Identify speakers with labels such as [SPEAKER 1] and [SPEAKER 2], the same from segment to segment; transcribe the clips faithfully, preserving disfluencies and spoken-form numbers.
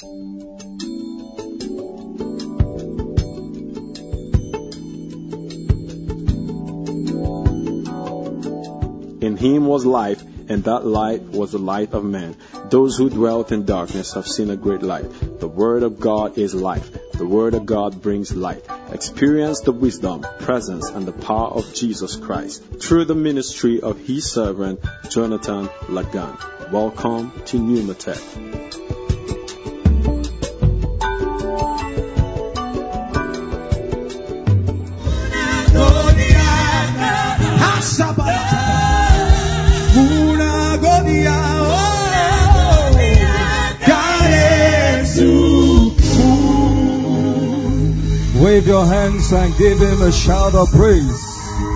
[SPEAKER 1] In him was life, and that light was the light of men. Those who dwelt in darkness have seen a great light. The Word of God is life. The Word of God brings light. Experience the wisdom, presence, and the power of Jesus Christ through the ministry of His servant, Jonathan Lagan. Welcome to Pneumatech.
[SPEAKER 2] Wave your hands and give Him a shout of praise.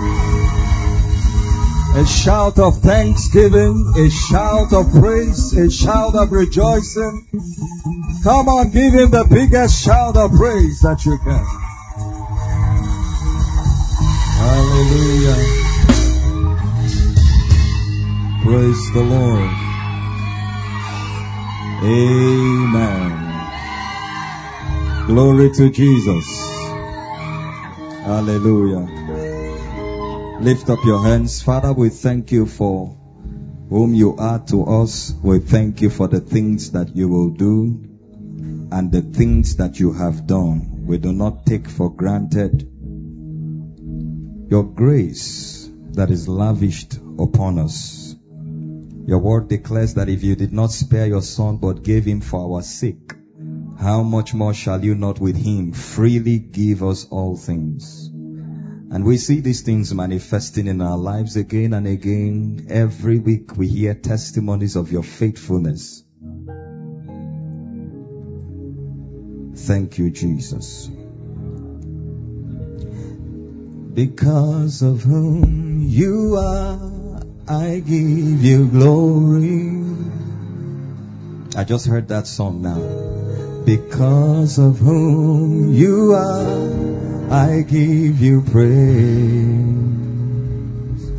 [SPEAKER 2] A shout of thanksgiving, a shout of praise, a shout of rejoicing. Come on, give Him the biggest shout of praise that you can. Hallelujah. Praise the Lord. Amen. Glory to Jesus. Hallelujah. Lift up your hands. Father, we thank you for whom you are to us. We thank you for the things that you will do and the things that you have done. We do not take for granted your grace that is lavished upon us. Your word declares that if you did not spare your son but gave him for our sake, how much more shall you not with him freely give us all things? And we see these things manifesting in our lives again and again. Every week we hear testimonies of your faithfulness. Thank you, Jesus. Because of whom you are, I give you glory. I just heard that song now. Because of whom you are, I give you praise.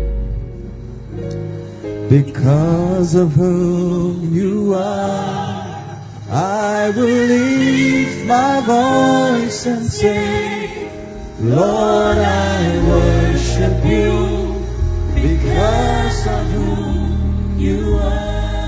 [SPEAKER 2] Because of whom you are, I will lift my voice and say, Lord, I worship you. Because of whom you are.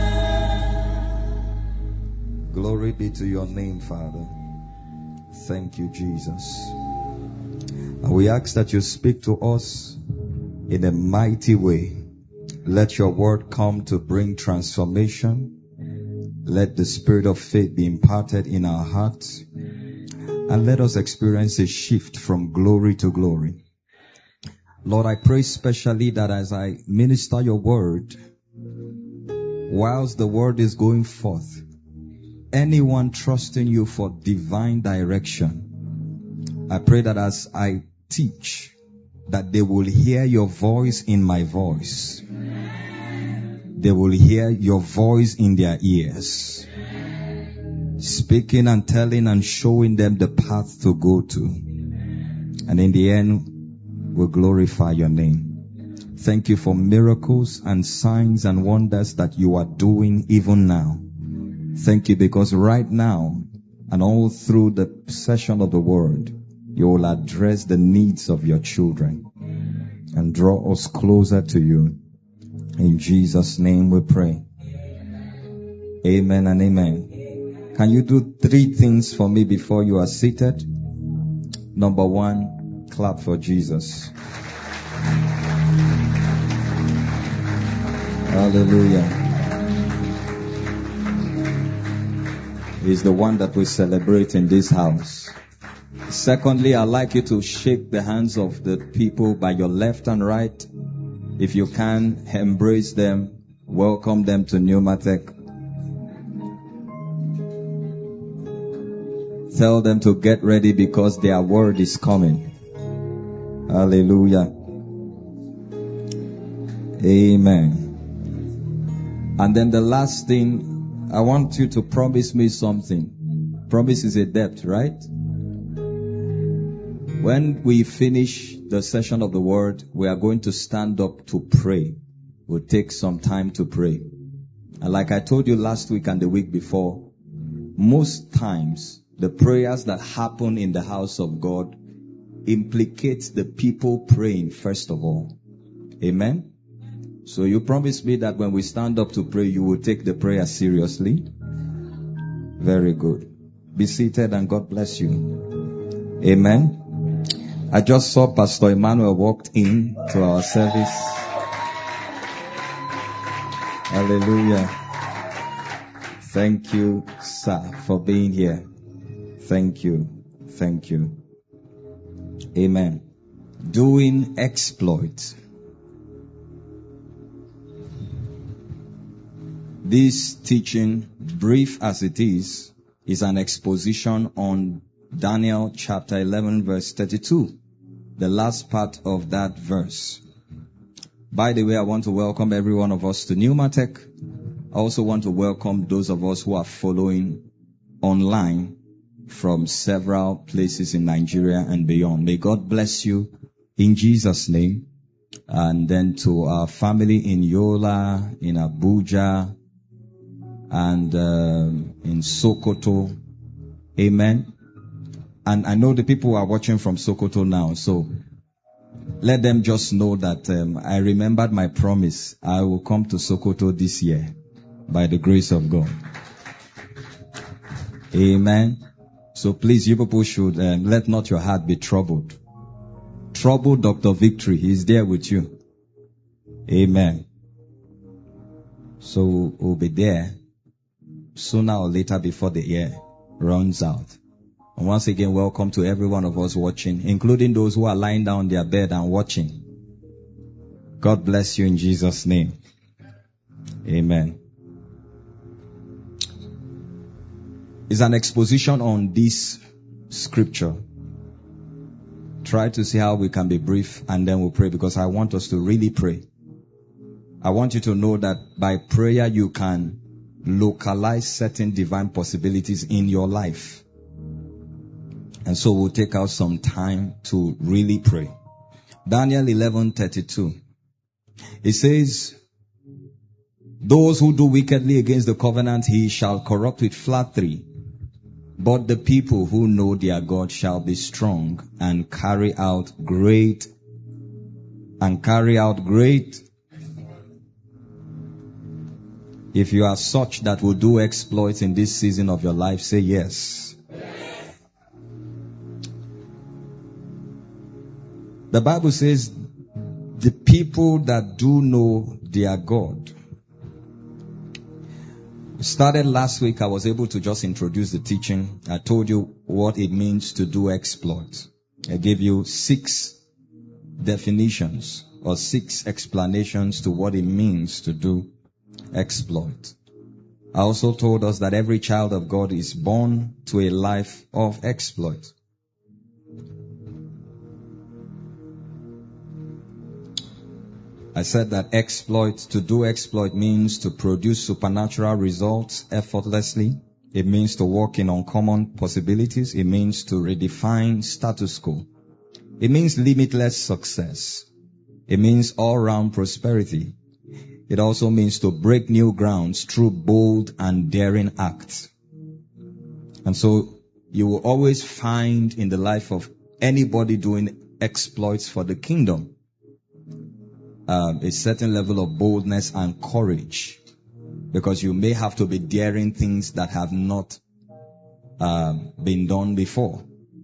[SPEAKER 2] Glory be to your name, Father. Thank you, Jesus. And we ask that you speak to us in a mighty way. Let your word come to bring transformation. Let the spirit of faith be imparted in our hearts. And let us experience a shift from glory to glory. Lord, I pray specially that as I minister your word, whilst the word is going forth, anyone trusting you for divine direction, I pray that as I teach, that they will hear your voice in my voice. They will hear your voice in their ears, speaking and telling and showing them the path to go to. And in the end, we'll glorify your name. Thank you for miracles and signs and wonders that you are doing even now. Thank you because right now and all through the session of the word, you will address the needs of your children and draw us closer to you. In Jesus' name we pray. Amen and amen. Can you do three things for me before you are seated? Number one, clap for Jesus. Hallelujah. He's the one that we celebrate in this house. Secondly, I'd like you to shake the hands of the people by your left and right. If you can, embrace them, welcome them to Pneumatech. Tell them to get ready because their word is coming. Hallelujah. Amen. And then the last thing, I want you to promise me something. Promise is a debt, right? When we finish the session of the word, we are going to stand up to pray. We'll take some time to pray. And like I told you last week and the week before, most times the prayers that happen in the house of God implicate the people praying first of all. Amen? So you promise me that when we stand up to pray, you will take the prayer seriously? Very good. Be seated and God bless you. Amen. I just saw Pastor Emmanuel walked in to our service. Hallelujah. Thank you, sir, for being here. Thank you. Thank you. Amen. Doing exploits. This teaching, brief as it is, is an exposition on Daniel chapter eleven verse thirty-two, the last part of that verse. By the way, I want to welcome every one of us to Pneumatech. I also want to welcome those of us who are following online from several places in Nigeria and beyond. May God bless you in Jesus' name. And then to our family in Yola, in Abuja, and um, in Sokoto. Amen. And I know the people are watching from Sokoto now, so let them just know that um, I remembered my promise. I will come to Sokoto this year by the grace of God. Amen. So please, you people should um, let not your heart be troubled. Trouble Doctor Victory. He's there with you. Amen. So we'll be there sooner or later before the year runs out. And once again, welcome to every one of us watching, including those who are lying down on their bed and watching. God bless you in Jesus' name. Amen. It's an exposition on this scripture. Try to see how we can be brief and then we'll pray, because I want us to really pray. I want you to know that by prayer you can localize certain divine possibilities in your life. And so we'll take out some time to really pray. Daniel eleven thirty-two. It says, those who do wickedly against the covenant, he shall corrupt with flattery. But the people who know their God shall be strong and carry out great, and carry out great. If you are such that will do exploits in this season of your life, say yes. Yes. The Bible says the people that do know their God. Started last week, I was able to just introduce the teaching. I told you what it means to do exploits. I gave you six definitions or six explanations to what it means to do exploit. I also told us that every child of God is born to a life of exploit. I said that exploit, to do exploit means to produce supernatural results effortlessly. It means to walk in uncommon possibilities. It means to redefine status quo. It means limitless success. It means all-round prosperity. It also means to break new grounds through bold and daring acts. And so you will always find in the life of anybody doing exploits for the kingdom um, a certain level of boldness and courage, because you may have to be daring things that have not um, been done before.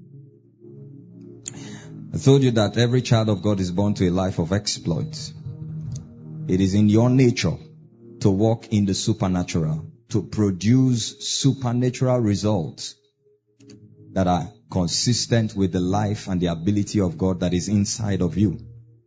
[SPEAKER 2] I told you that every child of God is born to a life of exploits. It is in your nature to walk in the supernatural, to produce supernatural results that are consistent with the life and the ability of God that is inside of you.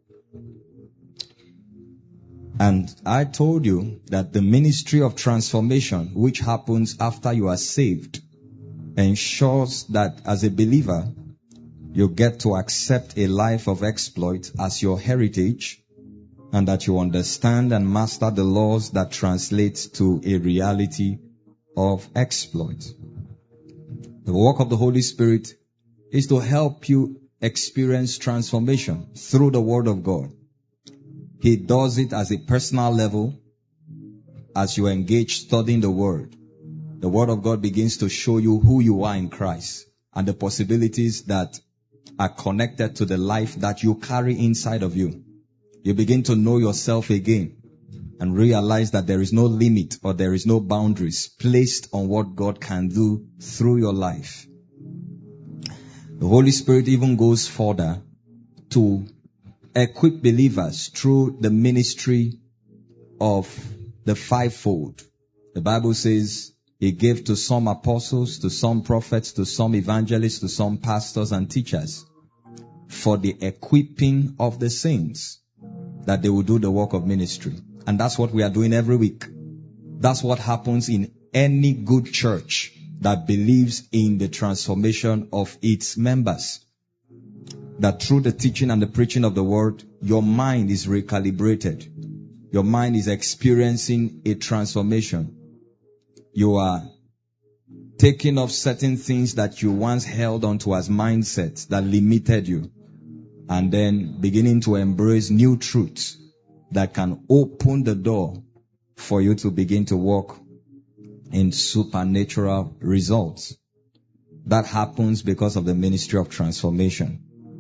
[SPEAKER 2] And I told you that the ministry of transformation, which happens after you are saved, ensures that as a believer, you get to accept a life of exploit as your heritage, and that you understand and master the laws that translate to a reality of exploit. The work of the Holy Spirit is to help you experience transformation through the Word of God. He does it as a personal level as you engage studying the Word. the Word of God begins to show you who you are in Christ and the possibilities that are connected to the life that you carry inside of you. You begin to know yourself again and realize that there is no limit or there is no boundaries placed on what God can do through your life. The Holy Spirit even goes further to equip believers through the ministry of the fivefold. The Bible says He gave to some apostles, to some prophets, to some evangelists, to some pastors and teachers for the equipping of the saints, that they will do the work of ministry. And that's what we are doing every week. That's what happens in any good church that believes in the transformation of its members. That through the teaching and the preaching of the word, your mind is recalibrated. Your mind is experiencing a transformation. You are taking off certain things that you once held onto as mindsets that limited you, and then beginning to embrace new truths that can open the door for you to begin to walk in supernatural results. That happens because of the ministry of transformation.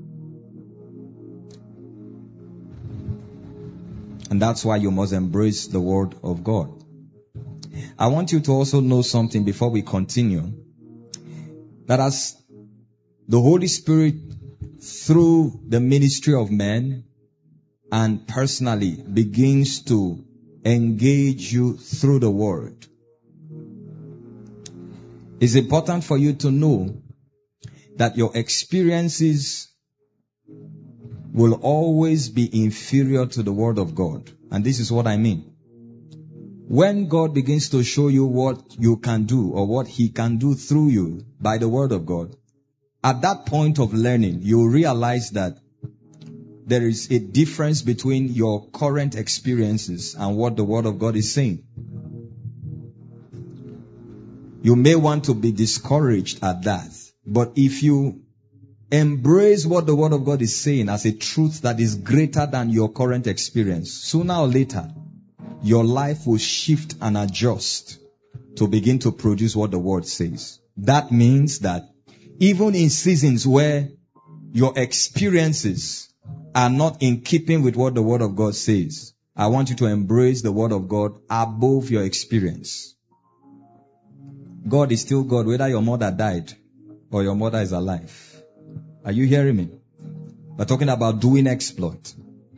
[SPEAKER 2] And that's why you must embrace the word of God. I want you to also know something before we continue. That as the Holy Spirit, through the ministry of men and personally, begins to engage you through the word, it's important for you to know that your experiences will always be inferior to the word of God. And this is what I mean. When God begins to show you what you can do or what He can do through you by the word of God, at that point of learning, you realize that there is a difference between your current experiences and what the word of God is saying. You may want to be discouraged at that, but if you embrace what the word of God is saying as a truth that is greater than your current experience, sooner or later, your life will shift and adjust to begin to produce what the word says. That means that even in seasons where your experiences are not in keeping with what the word of God says, I want you to embrace the word of God above your experience. God is still God, whether your mother died or your mother is alive. Are you hearing me? We're talking about doing exploit.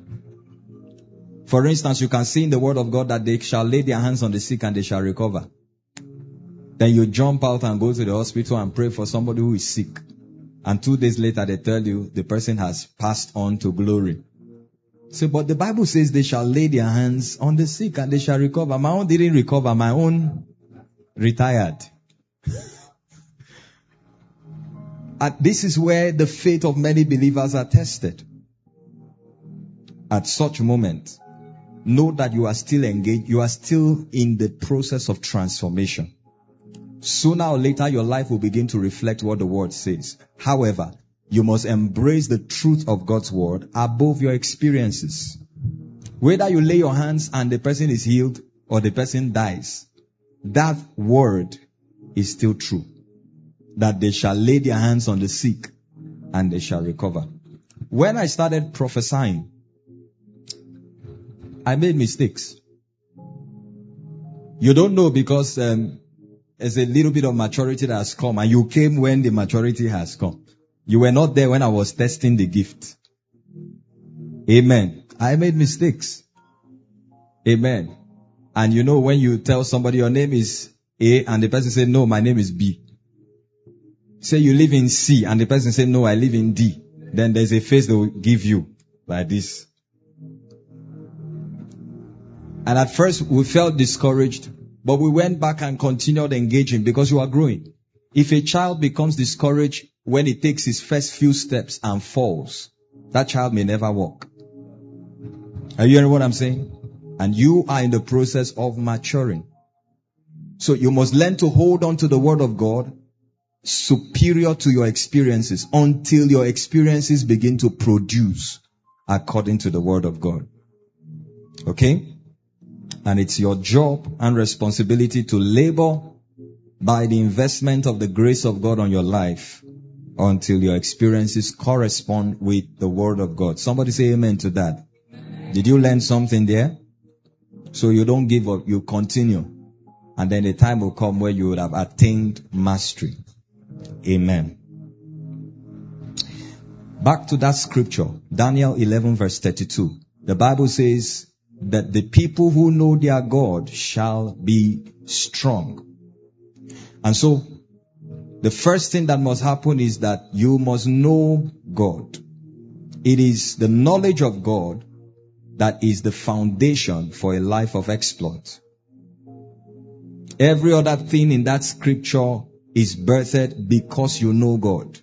[SPEAKER 2] For instance, you can see in the word of God that they shall lay their hands on the sick and they shall recover. Then you jump out and go to the hospital and pray for somebody who is sick. And two days later they tell you the person has passed on to glory. So, but the Bible says they shall lay their hands on the sick and they shall recover. My own didn't recover. My own retired. And this is where the faith of many believers are tested. At such moment, know that you are still engaged. You are still in the process of transformation. Sooner or later, your life will begin to reflect what the word says. However, you must embrace the truth of God's word above your experiences. Whether you lay your hands and the person is healed or the person dies, that word is still true. That they shall lay their hands on the sick and they shall recover. When I started prophesying, I made mistakes. You don't know because um, there's a little bit of maturity that has come, and you came when the maturity has come. You were not there when I was testing the gift. Amen. I made mistakes. Amen. And you know when you tell somebody your name is A and the person says, no, my name is B. Say you live in C and the person says, no, I live in D. Then there's a face they will give you like this. And at first we felt discouraged, but we went back and continued engaging because you are growing. If a child becomes discouraged when he takes his first few steps and falls, that child may never walk. Are you hearing what I'm saying? And you are in the process of maturing. So you must learn to hold on to the word of God superior to your experiences until your experiences begin to produce according to the word of God. Okay? And it's your job and responsibility to labor by the investment of the grace of God on your life until your experiences correspond with the Word of God. Somebody say amen to that. Did you learn something there? So you don't give up, you continue. And then the time will come where you would have attained mastery. Amen. Back to that scripture, Daniel eleven verse thirty-two. The Bible says that the people who know their God shall be strong. And so, the first thing that must happen is that you must know God. It is the knowledge of God that is the foundation for a life of exploit. Every other thing in that scripture is birthed because you know God.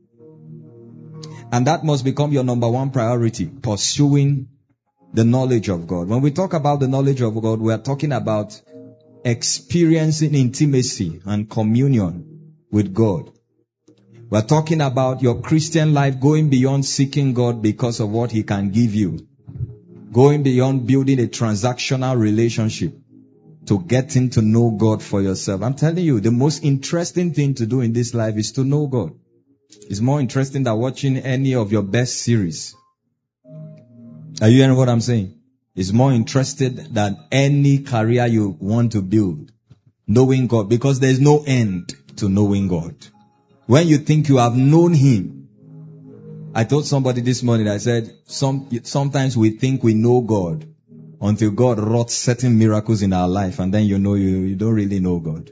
[SPEAKER 2] And that must become your number one priority, pursuing the knowledge of God. When we talk about the knowledge of God, we are talking about experiencing intimacy and communion with God. We are talking about your Christian life going beyond seeking God because of what He can give you. Going beyond building a transactional relationship to getting to know God for yourself. I'm telling you, the most interesting thing to do in this life is to know God. It's more interesting than watching any of your best series. Are you hearing what I'm saying? It's more interested than any career you want to build. Knowing God, because there's no end to knowing God. When you think you have known Him, I told somebody this morning, I said, some, sometimes we think we know God until God wrought certain miracles in our life, and then you know you, you don't really know God.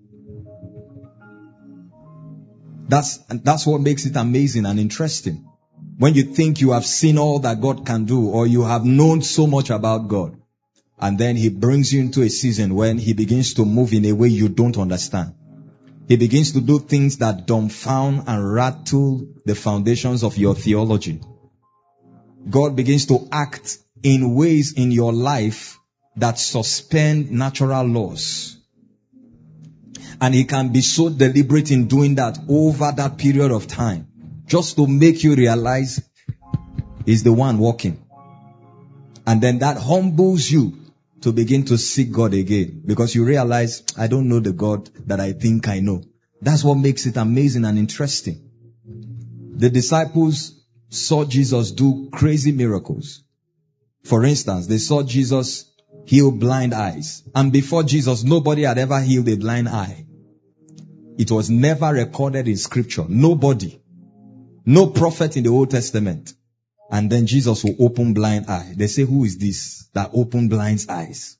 [SPEAKER 2] That's, that's what makes it amazing and interesting. When you think you have seen all that God can do, or you have known so much about God, and then He brings you into a season when He begins to move in a way you don't understand. He begins to do things that dumbfound and rattle the foundations of your theology. God begins to act in ways in your life that suspend natural laws. And He can be so deliberate in doing that over that period of time, just to make you realize He's the one walking. And then that humbles you to begin to seek God again, because you realize, I don't know the God that I think I know. That's what makes it amazing and interesting. The disciples saw Jesus do crazy miracles. For instance, they saw Jesus heal blind eyes. And before Jesus, nobody had ever healed a blind eye. It was never recorded in scripture. Nobody. No prophet in the Old Testament. And then Jesus will open blind eye. They say, who is this that opened blind eyes?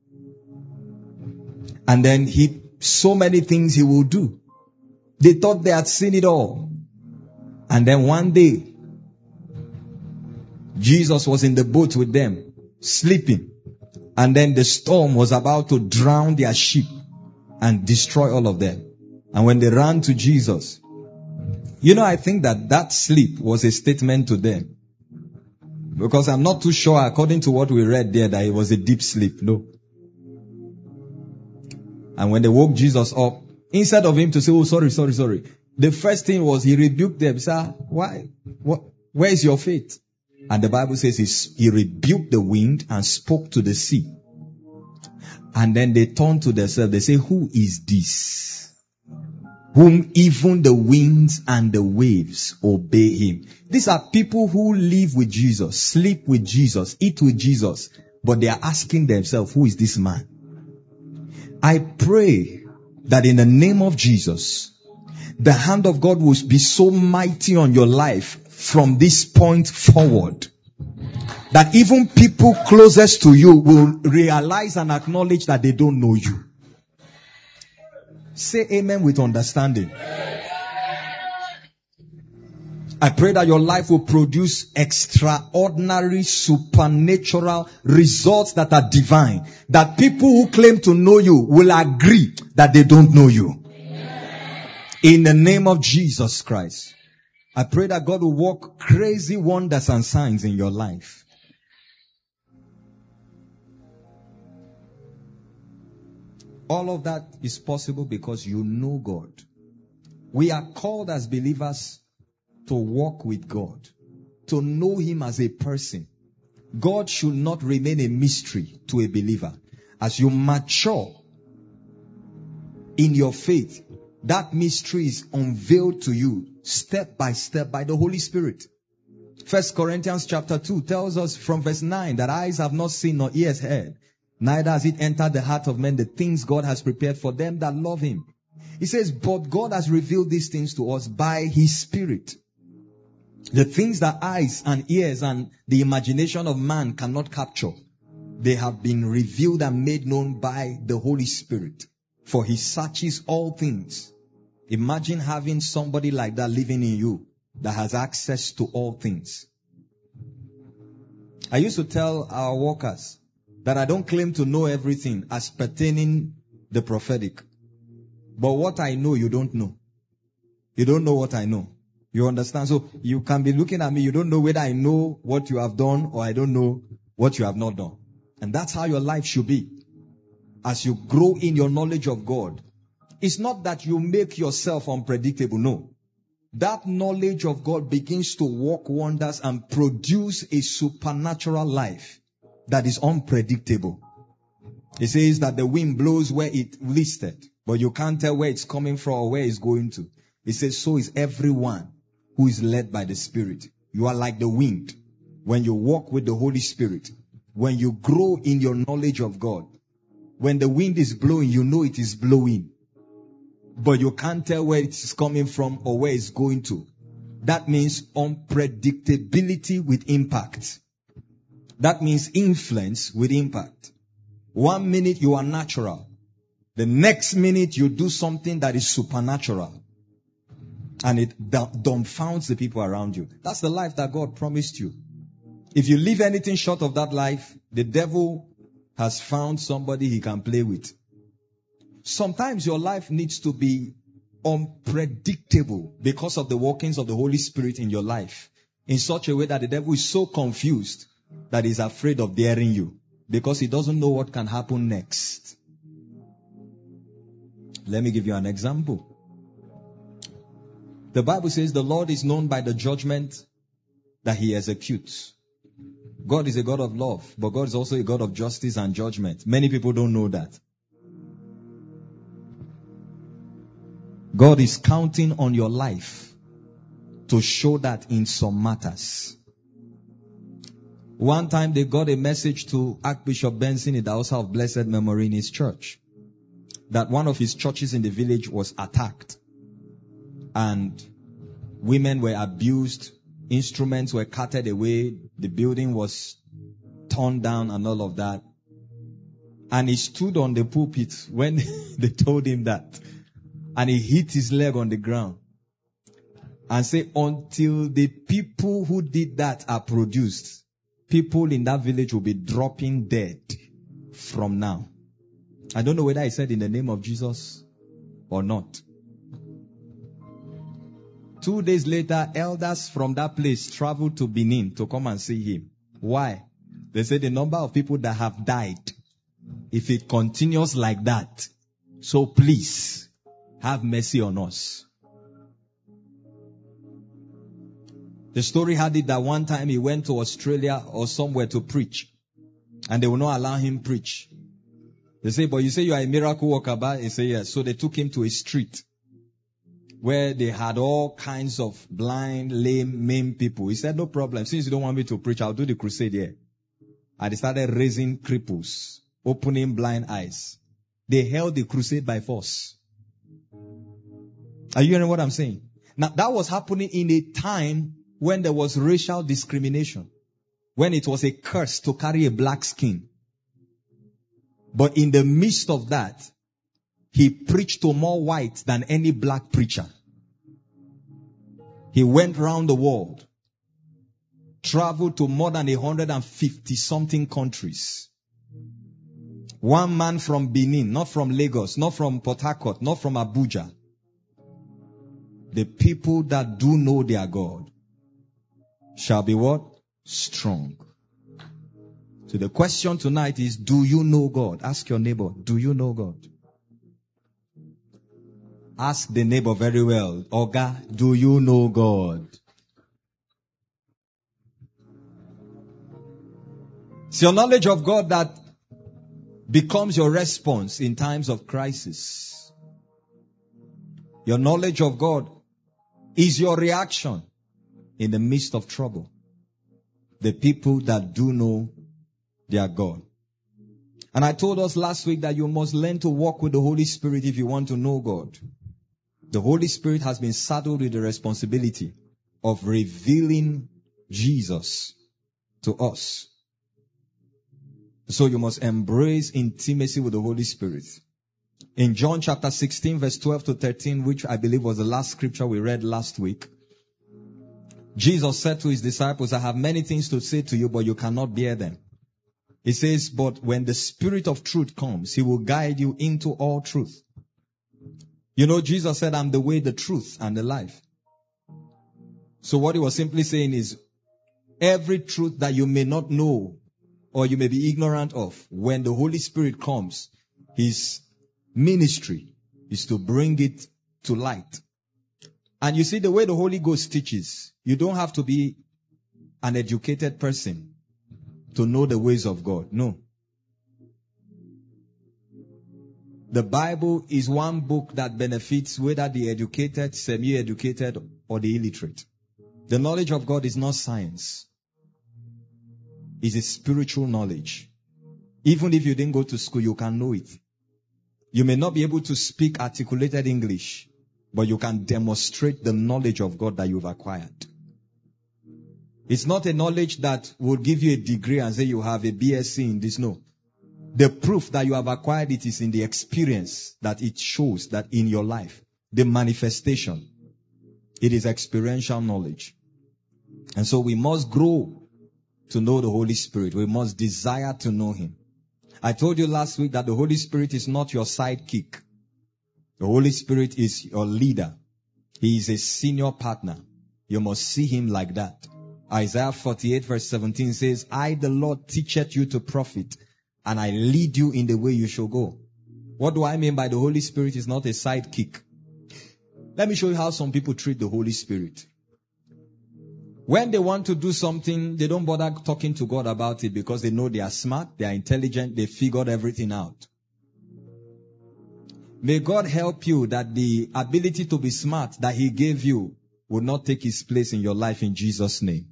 [SPEAKER 2] And then he, so many things He will do. They thought they had seen it all. And then one day, Jesus was in the boat with them, sleeping. And then the storm was about to drown their ship and destroy all of them. And when they ran to Jesus, you know, I think that that sleep was a statement to them. Because I'm not too sure, according to what we read there, that it was a deep sleep. No. And when they woke Jesus up, instead of Him to say, oh, sorry, sorry, sorry, the first thing was He rebuked them. Sir, why? What? Where is your faith? And the Bible says he, he rebuked the wind and spoke to the sea. And then they turned to themselves. They say, who is this, whom even the winds and the waves obey Him? These are people who live with Jesus, sleep with Jesus, eat with Jesus. But they are asking themselves, who is this man? I pray that in the name of Jesus, the hand of God will be so mighty on your life from this point forward, that even people closest to you will realize and acknowledge that they don't know you. Say amen with understanding. I pray that your life will produce extraordinary, supernatural results that are divine. That people who claim to know you will agree that they don't know you. In the name of Jesus Christ. I pray that God will work crazy wonders and signs in your life. All of that is possible because you know God. We are called as believers to walk with God, to know Him as a person. God should not remain a mystery to a believer. As you mature in your faith, that mystery is unveiled to you step by step by the Holy Spirit. First Corinthians chapter two tells us from verse nine that eyes have not seen nor ears heard, neither has it entered the heart of men the things God has prepared for them that love him. He says, but God has revealed these things to us by his Spirit. The things that eyes and ears and the imagination of man cannot capture, they have been revealed and made known by the Holy Spirit. For he searches all things. Imagine having somebody like that living in you that has access to all things. I used to tell our workers that I don't claim to know everything as pertaining the prophetic. But what I know, you don't know. You don't know what I know. You understand? So you can be looking at me, you don't know whether I know what you have done or I don't know what you have not done. And that's how your life should be. As you grow in your knowledge of God, it's not that you make yourself unpredictable. No. That knowledge of God begins to work wonders and produce a supernatural life that is unpredictable. It says that the wind blows where it listed, but you can't tell where it's coming from or where it's going to. It says, so is everyone who is led by the Spirit. You are like the wind. When you walk with the Holy Spirit, when you grow in your knowledge of God, when the wind is blowing, you know it is blowing. But you can't tell where it is coming from or where it's going to. That means unpredictability with impact. That means influence with impact. One minute you are natural. The next minute you do something that is supernatural. And it dumbfounds the people around you. That's the life that God promised you. If you live anything short of that life, the devil has found somebody he can play with. Sometimes your life needs to be unpredictable because of the workings of the Holy Spirit in your life, in such a way that the devil is so confused that he's afraid of daring you because he doesn't know what can happen next. Let me give you an example. The Bible says the Lord is known by the judgment that he executes. God is a God of love, but God is also a God of justice and judgment. Many people don't know that. God is counting on your life to show that in some matters. One time they got a message to Archbishop Benson in the House of Blessed Memory in his church that one of his churches in the village was attacked and women were abused, instruments were carted away, the building was torn down and all of that. And he stood on the pulpit when they told him that. And he hit his leg on the ground and said, until the people who did that are produced, people in that village will be dropping dead from now. I don't know whether he said in the name of Jesus or not. Two days later, elders from that place traveled to Benin to come and see him. Why? They said the number of people that have died, if it continues like that, so please have mercy on us. The story had it that one time he went to Australia or somewhere to preach, and they will not allow him preach. They say, but you say you are a miracle worker, but he said yes. So they took him to a street where they had all kinds of blind, lame, maimed people. He said, no problem. Since you don't want me to preach, I'll do the crusade here. And they started raising cripples, opening blind eyes. They held the crusade by force. Are you hearing what I'm saying? Now, that was happening in a time when there was racial discrimination, when it was a curse to carry a black skin. But in the midst of that, he preached to more whites than any black preacher. He went around the world, traveled to more than one hundred fifty something countries. One man from Benin, not from Lagos, not from Port Harcourt, not from Abuja. The people that do know their God shall be what? Strong. So the question tonight is, do you know God? Ask your neighbor, do you know God? Ask the neighbor very well, Oga, do you know God? It's your knowledge of God that becomes your response in times of crisis. Your knowledge of God is your reaction in the midst of trouble. The people that do know their God. And I told us last week that you must learn to walk with the Holy Spirit if you want to know God. The Holy Spirit has been saddled with the responsibility of revealing Jesus to us. So you must embrace intimacy with the Holy Spirit. In John chapter sixteen, verse twelve to thirteen, which I believe was the last scripture we read last week, Jesus said to his disciples, I have many things to say to you, but you cannot bear them. He says, but when the Spirit of truth comes, he will guide you into all truth. You know, Jesus said, I'm the way, the truth, and the life. So what he was simply saying is, every truth that you may not know or you may be ignorant of, when the Holy Spirit comes, his ministry is to bring it to light. And you see, the way the Holy Ghost teaches, you don't have to be an educated person to know the ways of God. No. The Bible is one book that benefits whether the educated, semi-educated, or the illiterate. The knowledge of God is not science. It's a spiritual knowledge. Even if you didn't go to school, you can know it. You may not be able to speak articulated English, but you can demonstrate the knowledge of God that you've acquired. It's not a knowledge that will give you a degree and say you have a B S c in this. No. The proof that you have acquired it is in the experience that it shows that in your life. The manifestation. It is experiential knowledge. And so we must grow to know the Holy Spirit. We must desire to know him. I told you last week that the Holy Spirit is not your sidekick. The Holy Spirit is your leader. He is a senior partner. You must see him like that. Isaiah forty-eight verse seventeen says, I the Lord teacheth you to profit, and I lead you in the way you shall go. What do I mean by the Holy Spirit is not a sidekick? Let me show you how some people treat the Holy Spirit. When they want to do something, they don't bother talking to God about it because they know they are smart, they are intelligent, they figured everything out. May God help you that the ability to be smart that he gave you will not take his place in your life in Jesus' name.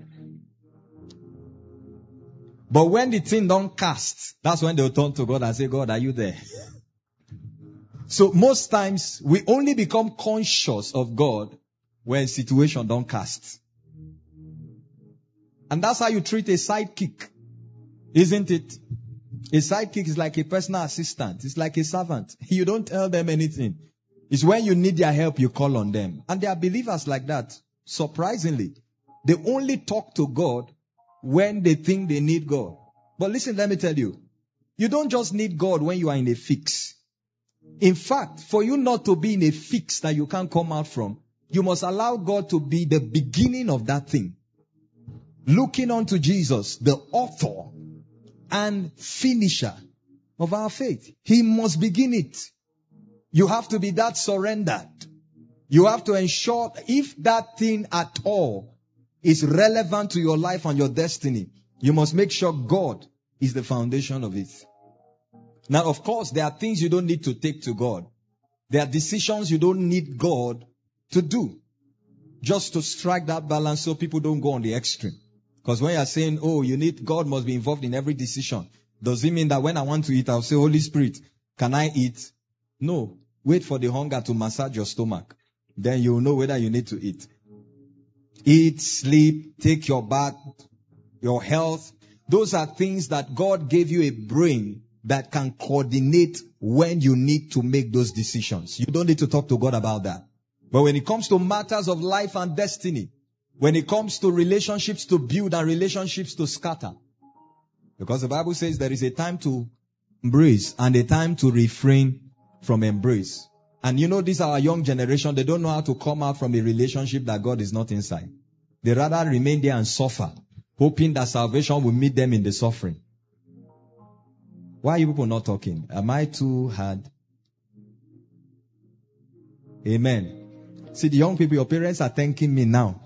[SPEAKER 2] But when the thing don't cast, that's when they'll turn to God and say, God, are you there? So most times, we only become conscious of God when situation don't cast. And that's how you treat a sidekick, isn't it? A sidekick is like a personal assistant. It's like a servant. You don't tell them anything. It's when you need their help, you call on them. And there are believers like that. Surprisingly, they only talk to God when they think they need God. But listen, let me tell you. You don't just need God when you are in a fix. In fact, for you not to be in a fix that you can't come out from, you must allow God to be the beginning of that thing. Looking unto Jesus, the author and finisher of our faith. He must begin it. You have to be that surrendered. You have to ensure if that thing at all is relevant to your life and your destiny, you must make sure God is the foundation of it. Now, of course, there are things you don't need to take to God. There are decisions you don't need God to do. Just to strike that balance so people don't go on the extreme. Because when you're saying, oh, you need, God must be involved in every decision. Does it mean that when I want to eat, I'll say, Holy Spirit, can I eat? No. Wait for the hunger to massage your stomach. Then you'll know whether you need to eat. Eat, sleep, take your bath, your health. Those are things that God gave you a brain that can coordinate when you need to make those decisions. You don't need to talk to God about that. But when it comes to matters of life and destiny, when it comes to relationships to build and relationships to scatter, because the Bible says there is a time to embrace and a time to refrain from embrace. And you know, this our young generation, they don't know how to come out from a relationship that God is not inside. They rather remain there and suffer, hoping that salvation will meet them in the suffering. Why are you people not talking? Am I too hard? Amen. See, the young people, your parents are thanking me now.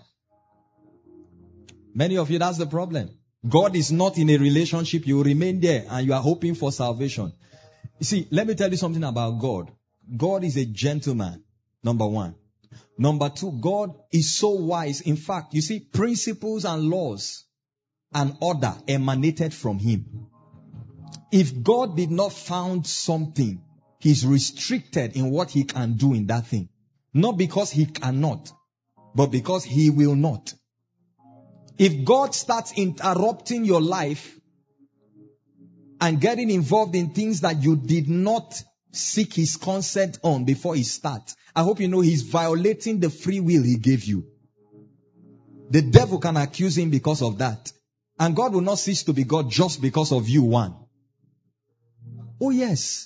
[SPEAKER 2] Many of you, that's the problem. God is not in a relationship. You remain there and you are hoping for salvation. You see, let me tell you something about God. God is a gentleman. Number one. Number two, God is so wise. In fact, you see, principles and laws and order emanated from him. If God did not found something, he's restricted in what he can do in that thing. Not because he cannot, but because he will not. If God starts interrupting your life and getting involved in things that you did not seek his consent on before he starts, I hope you know he's violating the free will he gave you. The devil can accuse him because of that. And God will not cease to be God just because of you, one. Oh yes.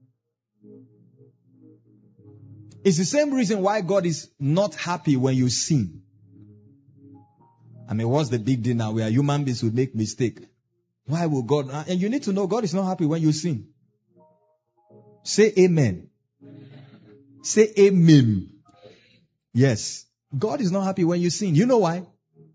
[SPEAKER 2] It's the same reason why God is not happy when you sin. I mean, what's the big deal now? We are human beings who make mistakes. Why will God? And you need to know God is not happy when you sin. Say amen. Say amen. Yes. God is not happy when you sin. You know why?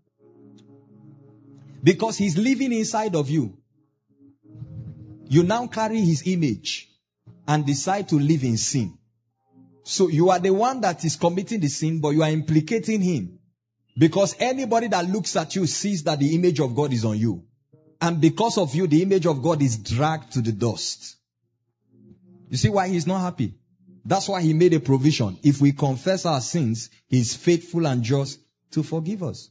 [SPEAKER 2] Because he's living inside of you. You now carry his image and decide to live in sin. So you are the one that is committing the sin, but you are implicating him. Because anybody that looks at you sees that the image of God is on you. And because of you, the image of God is dragged to the dust. You see why he's not happy? That's why he made a provision. If we confess our sins, he's faithful and just to forgive us.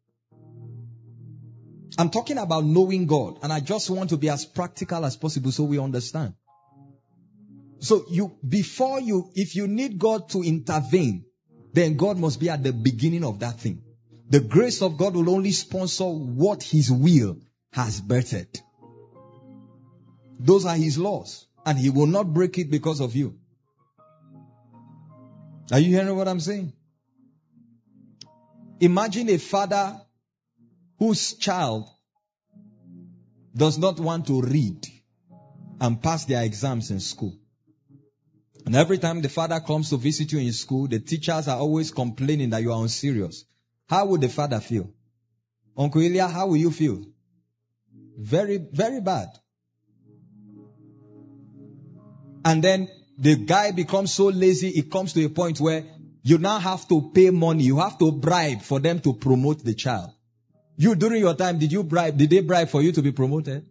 [SPEAKER 2] I'm talking about knowing God, and I just want to be as practical as possible so we understand. So you, before you, if you need God to intervene, then God must be at the beginning of that thing. The grace of God will only sponsor what his will has birthed. Those are his laws, and he will not break it because of you. Are you hearing what I'm saying? Imagine a father whose child does not want to read and pass their exams in school. And every time the father comes to visit you in school, the teachers are always complaining that you are unserious. How would the father feel? Uncle Ilya, how will you feel? Very, very bad. And then the guy becomes so lazy, it comes to a point where you now have to pay money. You have to bribe for them to promote the child. You, during your time, did you bribe? Did they bribe for you to be promoted?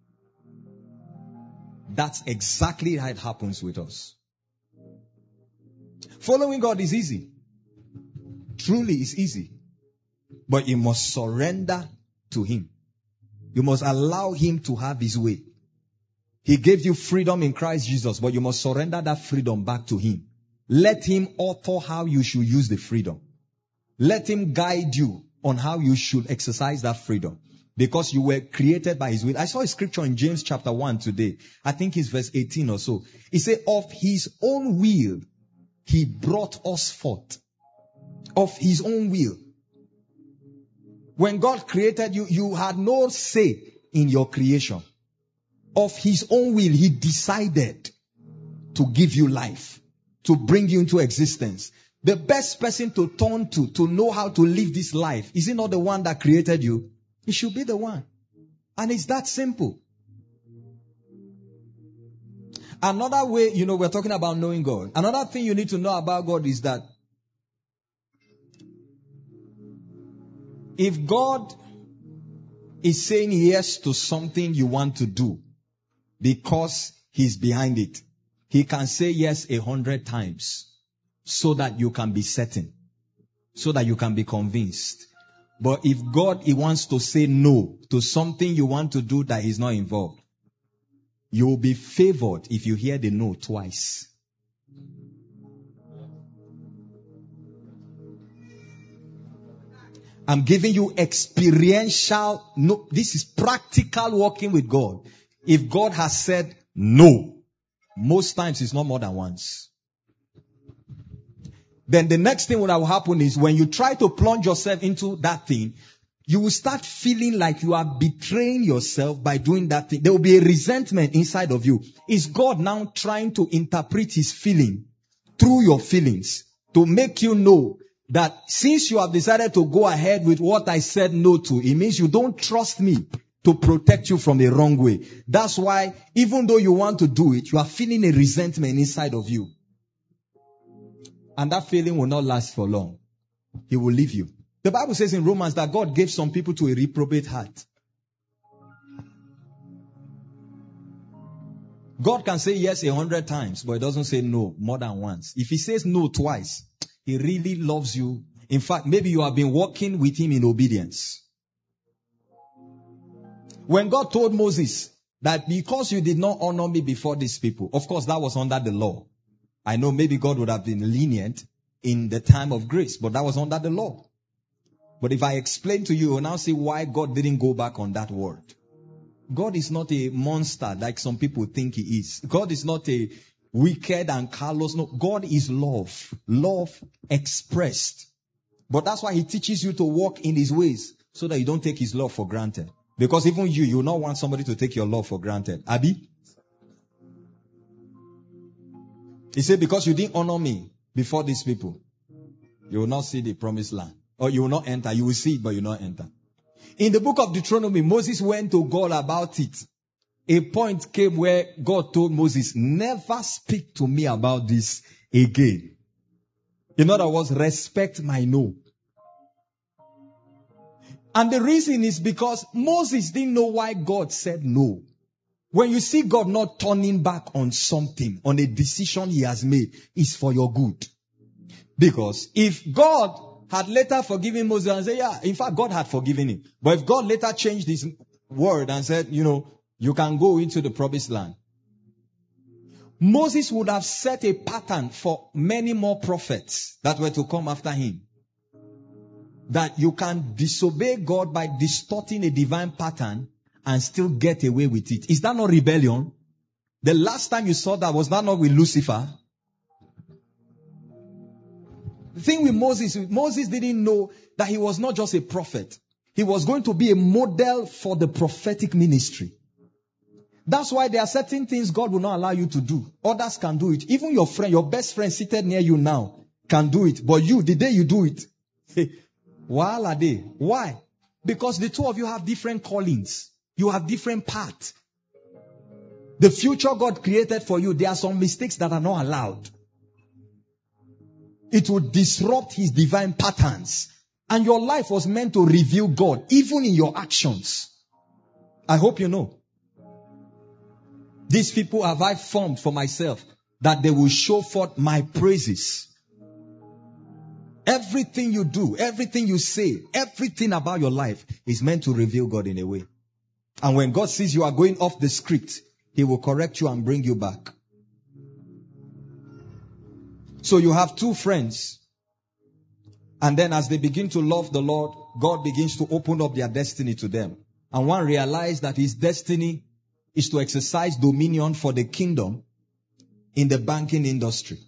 [SPEAKER 2] That's exactly how it happens with us. Following God is easy. Truly is easy. But you must surrender to him. You must allow him to have his way. He gave you freedom in Christ Jesus, but you must surrender that freedom back to him. Let him author how you should use the freedom. Let him guide you on how you should exercise that freedom. Because you were created by his will. I saw a scripture in James chapter one today. I think it's verse eighteen or so. It said, of his own will, he brought us forth. Of his own will. When God created you, you had no say in your creation. Of his own will, he decided to give you life, to bring you into existence. The best person to turn to, to know how to live this life, is it not the one that created you? It should be the one. And it's that simple. Another way, you know, we're talking about knowing God. Another thing you need to know about God is that if God is saying yes to something you want to do because he's behind it, he can say yes a hundred times so that you can be certain, so that you can be convinced. But if God, he wants to say no to something you want to do that he's not involved, you will be favored if you hear the no twice. I'm giving you experiential, no, this is practical walking with God. If God has said no, most times it's not more than once. Then the next thing that will happen is when you try to plunge yourself into that thing, you will start feeling like you are betraying yourself by doing that thing. There will be a resentment inside of you. Is God now trying to interpret his feeling through your feelings to make you know that since you have decided to go ahead with what I said no to, it means you don't trust me to protect you from the wrong way. That's why even though you want to do it, you are feeling a resentment inside of you. and that feeling will not last for long. He will leave you. The Bible says in Romans that God gave some people to a reprobate heart. God can say yes a hundred times, but he doesn't say no more than once. If he says no twice, he really loves you. In fact, maybe you have been walking with him in obedience. When God told Moses that because you did not honor me before these people, of course that was under the law. I know maybe God would have been lenient in the time of grace, but that was under the law. But if I explain to you, you'll now see why God didn't go back on that word. God is not a monster like some people think he is. God is not a wicked and callous. No, God is love. Love expressed. But that's why he teaches you to walk in his ways so that you don't take his love for granted. Because even you, you will not want somebody to take your love for granted. Abi? He said, because you didn't honor me before these people, you will not see the promised land. Or you will not enter. You will see it, but you will not enter. In the book of Deuteronomy, Moses went to God about it. A point came where God told Moses, never speak to me about this again. In other words, respect my no. And the reason is because Moses didn't know why God said no. When you see God not turning back on something, on a decision he has made, it's for your good. Because if God had later forgiven Moses and said, yeah, in fact, God had forgiven him. But if God later changed his word and said, you know, you can go into the promised land, Moses would have set a pattern for many more prophets that were to come after him. That you can disobey God by distorting a divine pattern and still get away with it. Is that not rebellion? The last time you saw that, was that not with Lucifer? The thing with Moses, Moses didn't know that he was not just a prophet. He was going to be a model for the prophetic ministry. That's why there are certain things God will not allow you to do. Others can do it. Even your friend, your best friend seated near you now can do it. But you, the day you do it, why are they? Why? Because the two of you have different callings. You have different paths. The future God created for you, there are some mistakes that are not allowed. It would disrupt his divine patterns. And your life was meant to reveal God, even in your actions. I hope you know. These people have I formed for myself, that they will show forth my praises. Everything you do, everything you say, everything about your life is meant to reveal God in a way. And when God sees you are going off the script, he will correct you and bring you back. So you have two friends. And then as they begin to love the Lord, God begins to open up their destiny to them. And one realized that his destiny is to exercise dominion for the kingdom in the banking industry.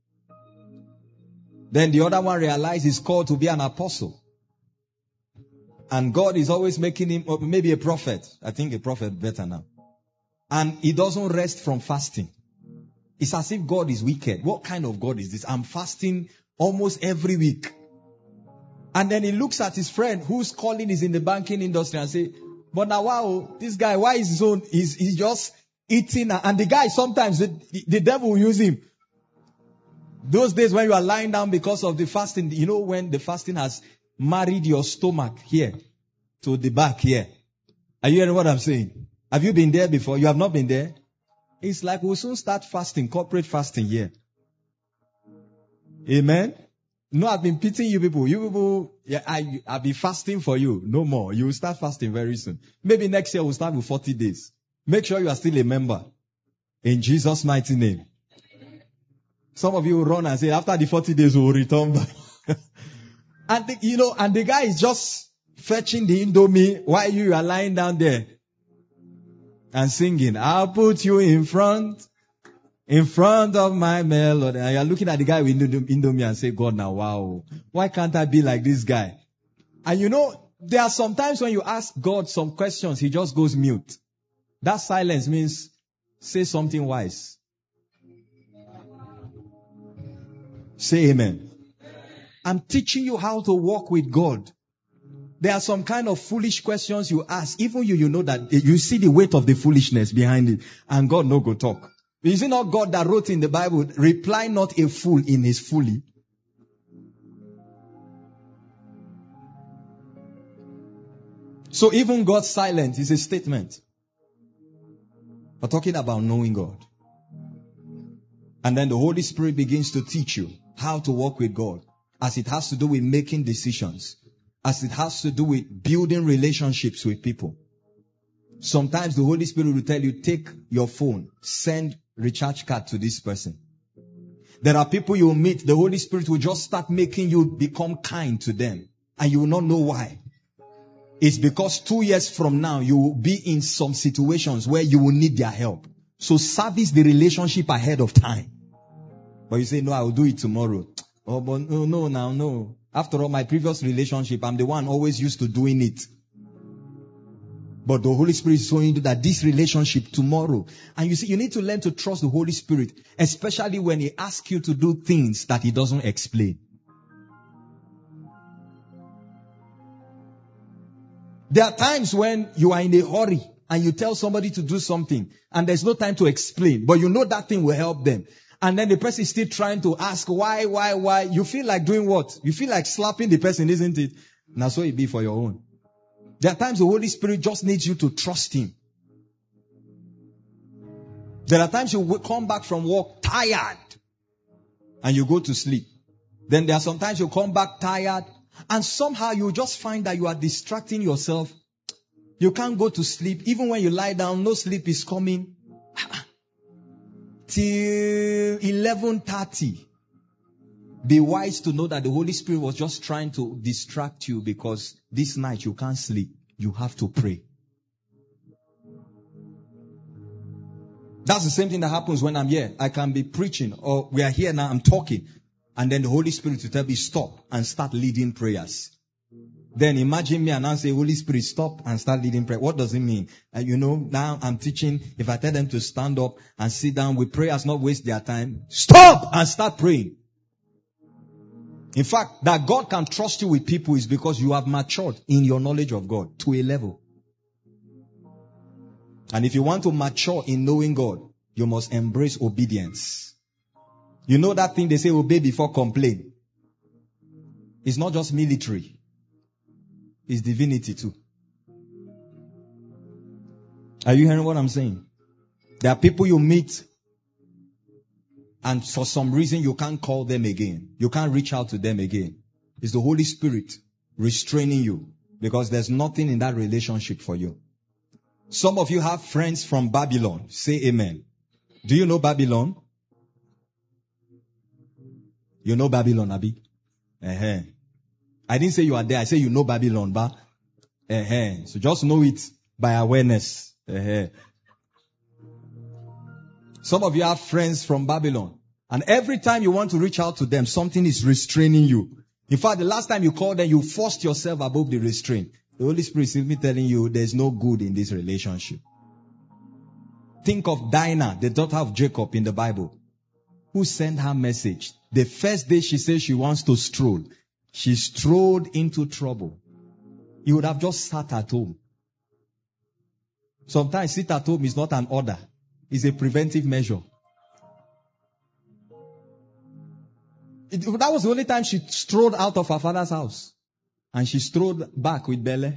[SPEAKER 2] Then the other one realized he's called to be an apostle. And God is always making him, or maybe a prophet. I think a prophet better now. And he doesn't rest from fasting. It's as if God is wicked. What kind of God is this? I'm fasting almost every week. And then he looks at his friend whose calling is in the banking industry and say, but now wow, this guy, why is his own? He's, he's just eating. And the guy, sometimes the, the devil will use him. Those days when you are lying down because of the fasting, you know when the fasting has married your stomach here to the back here. Are you hearing what I'm saying? Have you been there before? You have not been there? It's like we'll soon start fasting, corporate fasting here. Amen? No, I've been pitying you people. You people, yeah, I, I'll be fasting for you. No more. You will start fasting very soon. Maybe next year we'll start with forty days. Make sure you are still a member. In Jesus' mighty name. Some of you will run and say, after the forty days, we will return back. And the, you know, and the guy is just fetching the Indomie while you are lying down there and singing, I'll put you in front, in front of my melody. And you're looking at the guy with Indomie and say, God, now, wow, why can't I be like this guy? And you know, there are some times when you ask God some questions, he just goes mute. That silence means, say something wise. Say amen. I'm teaching you how to walk with God. There are some kind of foolish questions you ask. Even you, you know that you see the weight of the foolishness behind it. And God no go talk. Is it not God that wrote in the Bible, reply not a fool in his folly? So even God's silence is a statement. We're talking about knowing God. And then the Holy Spirit begins to teach you how to walk with God, as it has to do with making decisions, as it has to do with building relationships with people. Sometimes the Holy Spirit will tell you, take your phone, send recharge card to this person. There are people you will meet, the Holy Spirit will just start making you become kind to them, and you will not know why. It's because two years from now, you will be in some situations where you will need their help. So service the relationship ahead of time. But you say, no, I will do it tomorrow. Oh, but no, no, now, no. After all, my previous relationship, I'm the one always used to doing it. But the Holy Spirit is showing you that this relationship tomorrow. And you see, you need to learn to trust the Holy Spirit, especially when He asks you to do things that He doesn't explain. There are times when you are in a hurry and you tell somebody to do something and there's no time to explain, but you know that thing will help them. And then the person is still trying to ask why, why, why. You feel like doing what? You feel like slapping the person, isn't it? Now so it be for your own. There are times the Holy Spirit just needs you to trust Him. There are times you will come back from work tired and you go to sleep. Then there are sometimes you come back tired and somehow you just find that you are distracting yourself. You can't go to sleep. Even when you lie down, no sleep is coming. Till eleven thirty. Be wise to know that the Holy Spirit was just trying to distract you because this night you can't sleep. You have to pray. That's the same thing that happens when I'm here. I can be preaching or we are here now, I'm talking. And then the Holy Spirit will tell me stop and start leading prayers. Then imagine me and I say, Holy Spirit, stop and start leading prayer. What does it mean? Uh, you know, now I'm teaching. If I tell them to stand up and sit down with prayers, not waste their time. Stop and start praying. In fact, that God can trust you with people is because you have matured in your knowledge of God to a level. And if you want to mature in knowing God, you must embrace obedience. You know that thing they say, obey before complain. It's not just military. It's divinity too. Are you hearing what I'm saying? There are people you meet and for some reason you can't call them again. You can't reach out to them again. It's the Holy Spirit restraining you because there's nothing in that relationship for you. Some of you have friends from Babylon. Say amen. Do you know Babylon? You know Babylon, Abi? Uh-huh. I didn't say you are there. I say you know Babylon, but uh-huh. So just know it by awareness. Uh-huh. Some of you have friends from Babylon. And every time you want to reach out to them, something is restraining you. In fact, the last time you called them, you forced yourself above the restraint. The Holy Spirit is simply telling you there's no good in this relationship. Think of Dinah, the daughter of Jacob in the Bible, who sent her message. The first day she says she wants to stroll, she strolled into trouble. You would have just sat at home. Sometimes sit at home is not an order. It's a preventive measure. It, that was the only time she strolled out of her father's house. And she strolled back with Bele.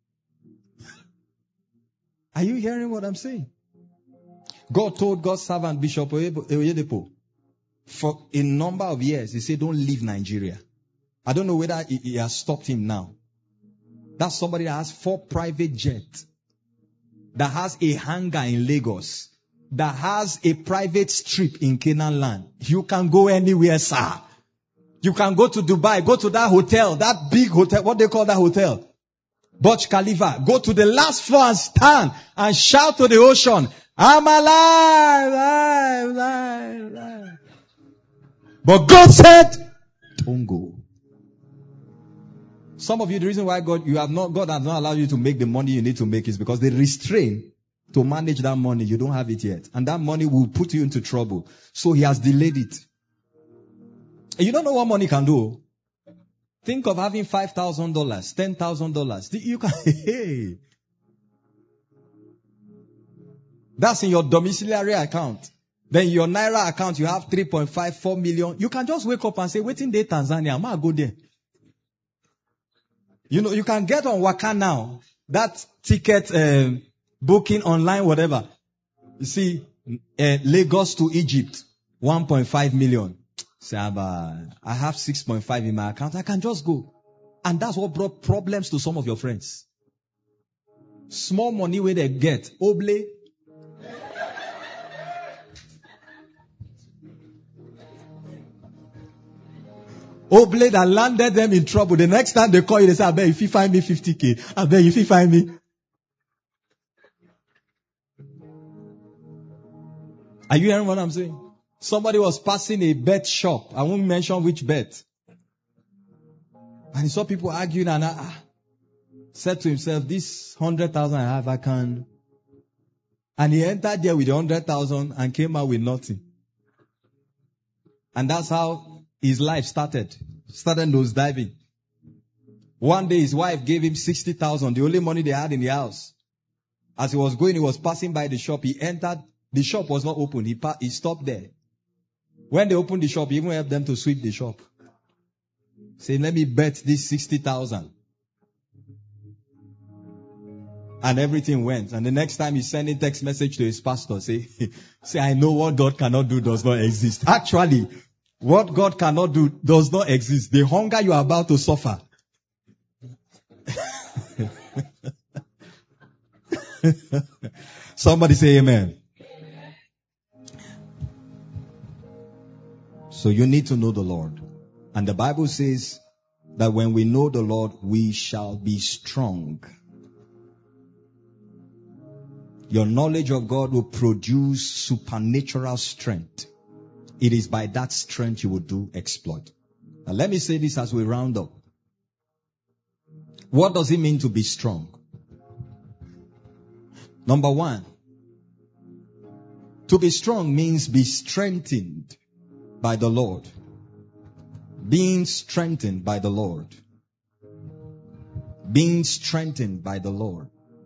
[SPEAKER 2] Are you hearing what I'm saying? God told God's servant Bishop Oyedepo for a number of years, he said, don't leave Nigeria. I don't know whether he, he has stopped him now. That's somebody that has four private jets, that has a hangar in Lagos, that has a private strip in Canaan land. You can go anywhere, sir. You can go to Dubai, go to that hotel, that big hotel, what they call that hotel? Burj Khalifa. Go to the last floor and stand and shout to the ocean, I'm alive, alive, alive, alive. But God said, don't go. Some of you, the reason why God, you have not, God has not allowed you to make the money you need to make is because they restrain to manage that money. You don't have it yet. And that money will put you into trouble. So He has delayed it. And you don't know what money can do. Think of having five thousand dollars, ten thousand dollars. You can, hey. That's in your domiciliary account. Then your Naira account, you have three point five, four million. You can just wake up and say, waiting day Tanzania, I'm going to go there. You know, you can get on Waka now. that ticket uh, booking online, whatever. You see, uh, Lagos to Egypt, one point five million. Say, I have six point five in my account. I can just go. And that's what brought problems to some of your friends. Small money where they get. Oble. Oble that landed them in trouble. The next time they call you, they say, I bet if you find me fifty K. I bet if you find me. Are you hearing what I'm saying? Somebody was passing a bet shop. I won't mention which bet. And he saw people arguing and uh, said to himself, this hundred thousand I have, I can. And he entered there with the hundred thousand and came out with nothing. And that's how his life started. Started nose diving. One day his wife gave him sixty thousand, the only money they had in the house. As he was going, he was passing by the shop. He entered. The shop was not open. He, pa- he stopped there. When they opened the shop, he even helped them to sweep the shop. Saying, let me bet this sixty thousand. And everything went. And the next time he sent a text message to his pastor, say, say, I know what God cannot do does not exist. Actually, what God cannot do does not exist. The hunger you are about to suffer. Somebody say amen. So you need to know the Lord. And the Bible says that when we know the Lord, we shall be strong. Your knowledge of God will produce supernatural strength. It is by that strength you will do exploit. Now let me say this as we round up. What does it mean to be strong? Number one, to be strong means be strengthened by the Lord. Being strengthened by the Lord. Being strengthened by the Lord.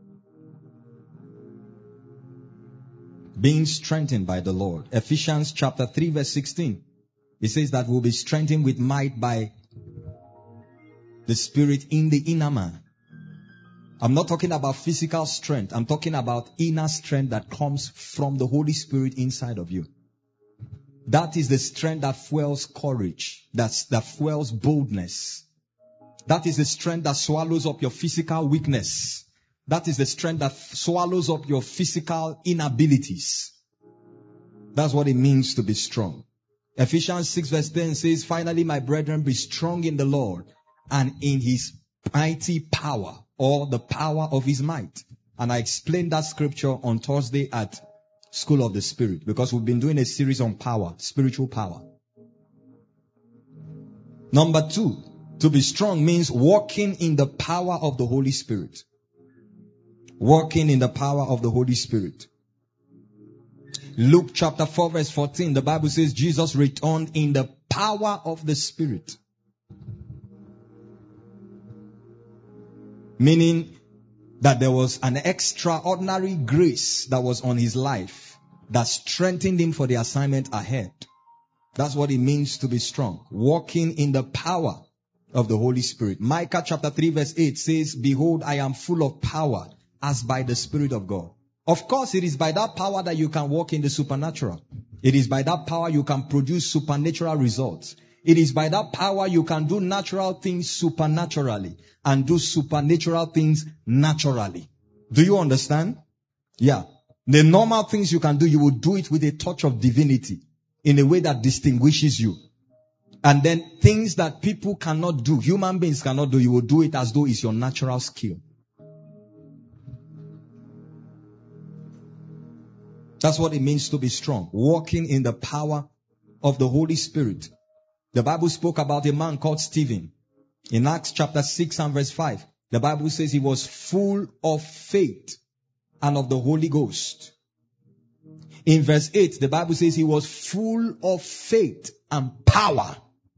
[SPEAKER 2] Being strengthened by the Lord. Ephesians chapter three verse sixteen. It says that we'll be strengthened with might by the Spirit in the inner man. I'm not talking about physical strength. I'm talking about inner strength that comes from the Holy Spirit inside of you. That is the strength that fuels courage. That's, that fuels boldness. That is the strength that swallows up your physical weakness. That is the strength that swallows up your physical inabilities. That's what it means to be strong. Ephesians six verse ten says, finally, my brethren, be strong in the Lord and in his mighty power, or the power of his might. And I explained that scripture on Thursday at School of the Spirit, because we've been doing a series on power, spiritual power. Number two, to be strong means walking in the power of the Holy Spirit. Walking in the power of the Holy Spirit. Luke chapter four verse fourteen, the Bible says Jesus returned in the power of the Spirit. Meaning that there was an extraordinary grace that was on his life that strengthened him for the assignment ahead. That's what it means to be strong. Walking in the power of the Holy Spirit. Micah chapter three verse eight says, behold, I am full of power as by the Spirit of God. Of course, it is by that power that you can walk in the supernatural. It is by that power you can produce supernatural results. It is by that power you can do natural things supernaturally and do supernatural things naturally. Do you understand? Yeah. The normal things you can do, you will do it with a touch of divinity in a way that distinguishes you. And then things that people cannot do, human beings cannot do, you will do it as though it's your natural skill. That's what it means to be strong. Walking in the power of the Holy Spirit. The Bible spoke about a man called Stephen. In Acts chapter six and verse five, the Bible says he was full of faith and of the Holy Ghost. In verse eight, the Bible says he was full of faith and power.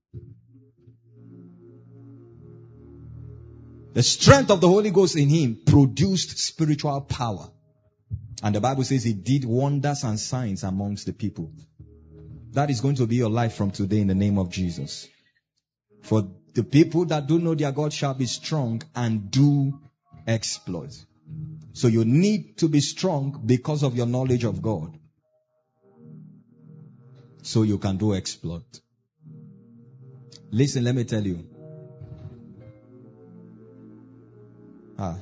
[SPEAKER 2] The strength of the Holy Ghost in him produced spiritual power. And the Bible says he did wonders and signs amongst the people. That is going to be your life from today in the name of Jesus. For the people that do know their God shall be strong and do exploits. So you need to be strong because of your knowledge of God. So you can do exploit. Listen, let me tell you. Ah,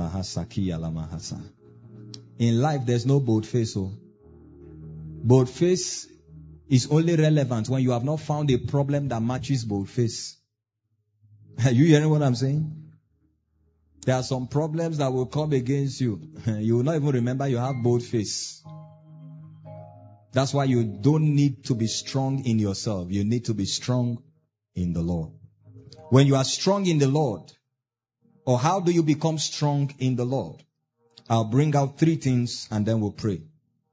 [SPEAKER 2] in life, there's no bold face. So, bold face is only relevant when you have not found a problem that matches bold face. Are you hearing what I'm saying? There are some problems that will come against you. You will not even remember you have bold face. That's why you don't need to be strong in yourself. You need to be strong in the Lord. When you are strong in the Lord, or how do you become strong in the Lord? I'll bring out three things and then we'll pray.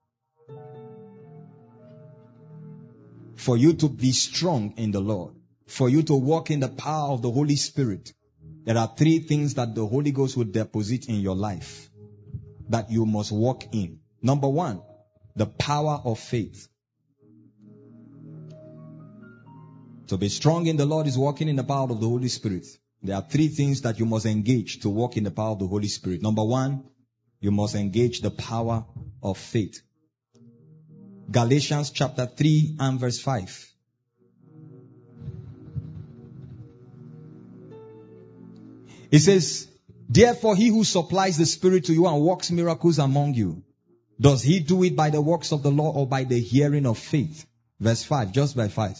[SPEAKER 2] For you to be strong in the Lord, for you to walk in the power of the Holy Spirit, there are three things that the Holy Ghost will deposit in your life that you must walk in. Number one, the power of faith. To be strong in the Lord is walking in the power of the Holy Spirit. There are three things that you must engage to walk in the power of the Holy Spirit. Number one, you must engage the power of faith. Galatians chapter three and verse five. It says, therefore he who supplies the Spirit to you and works miracles among you, does he do it by the works of the law or by the hearing of faith? Verse five, just by five.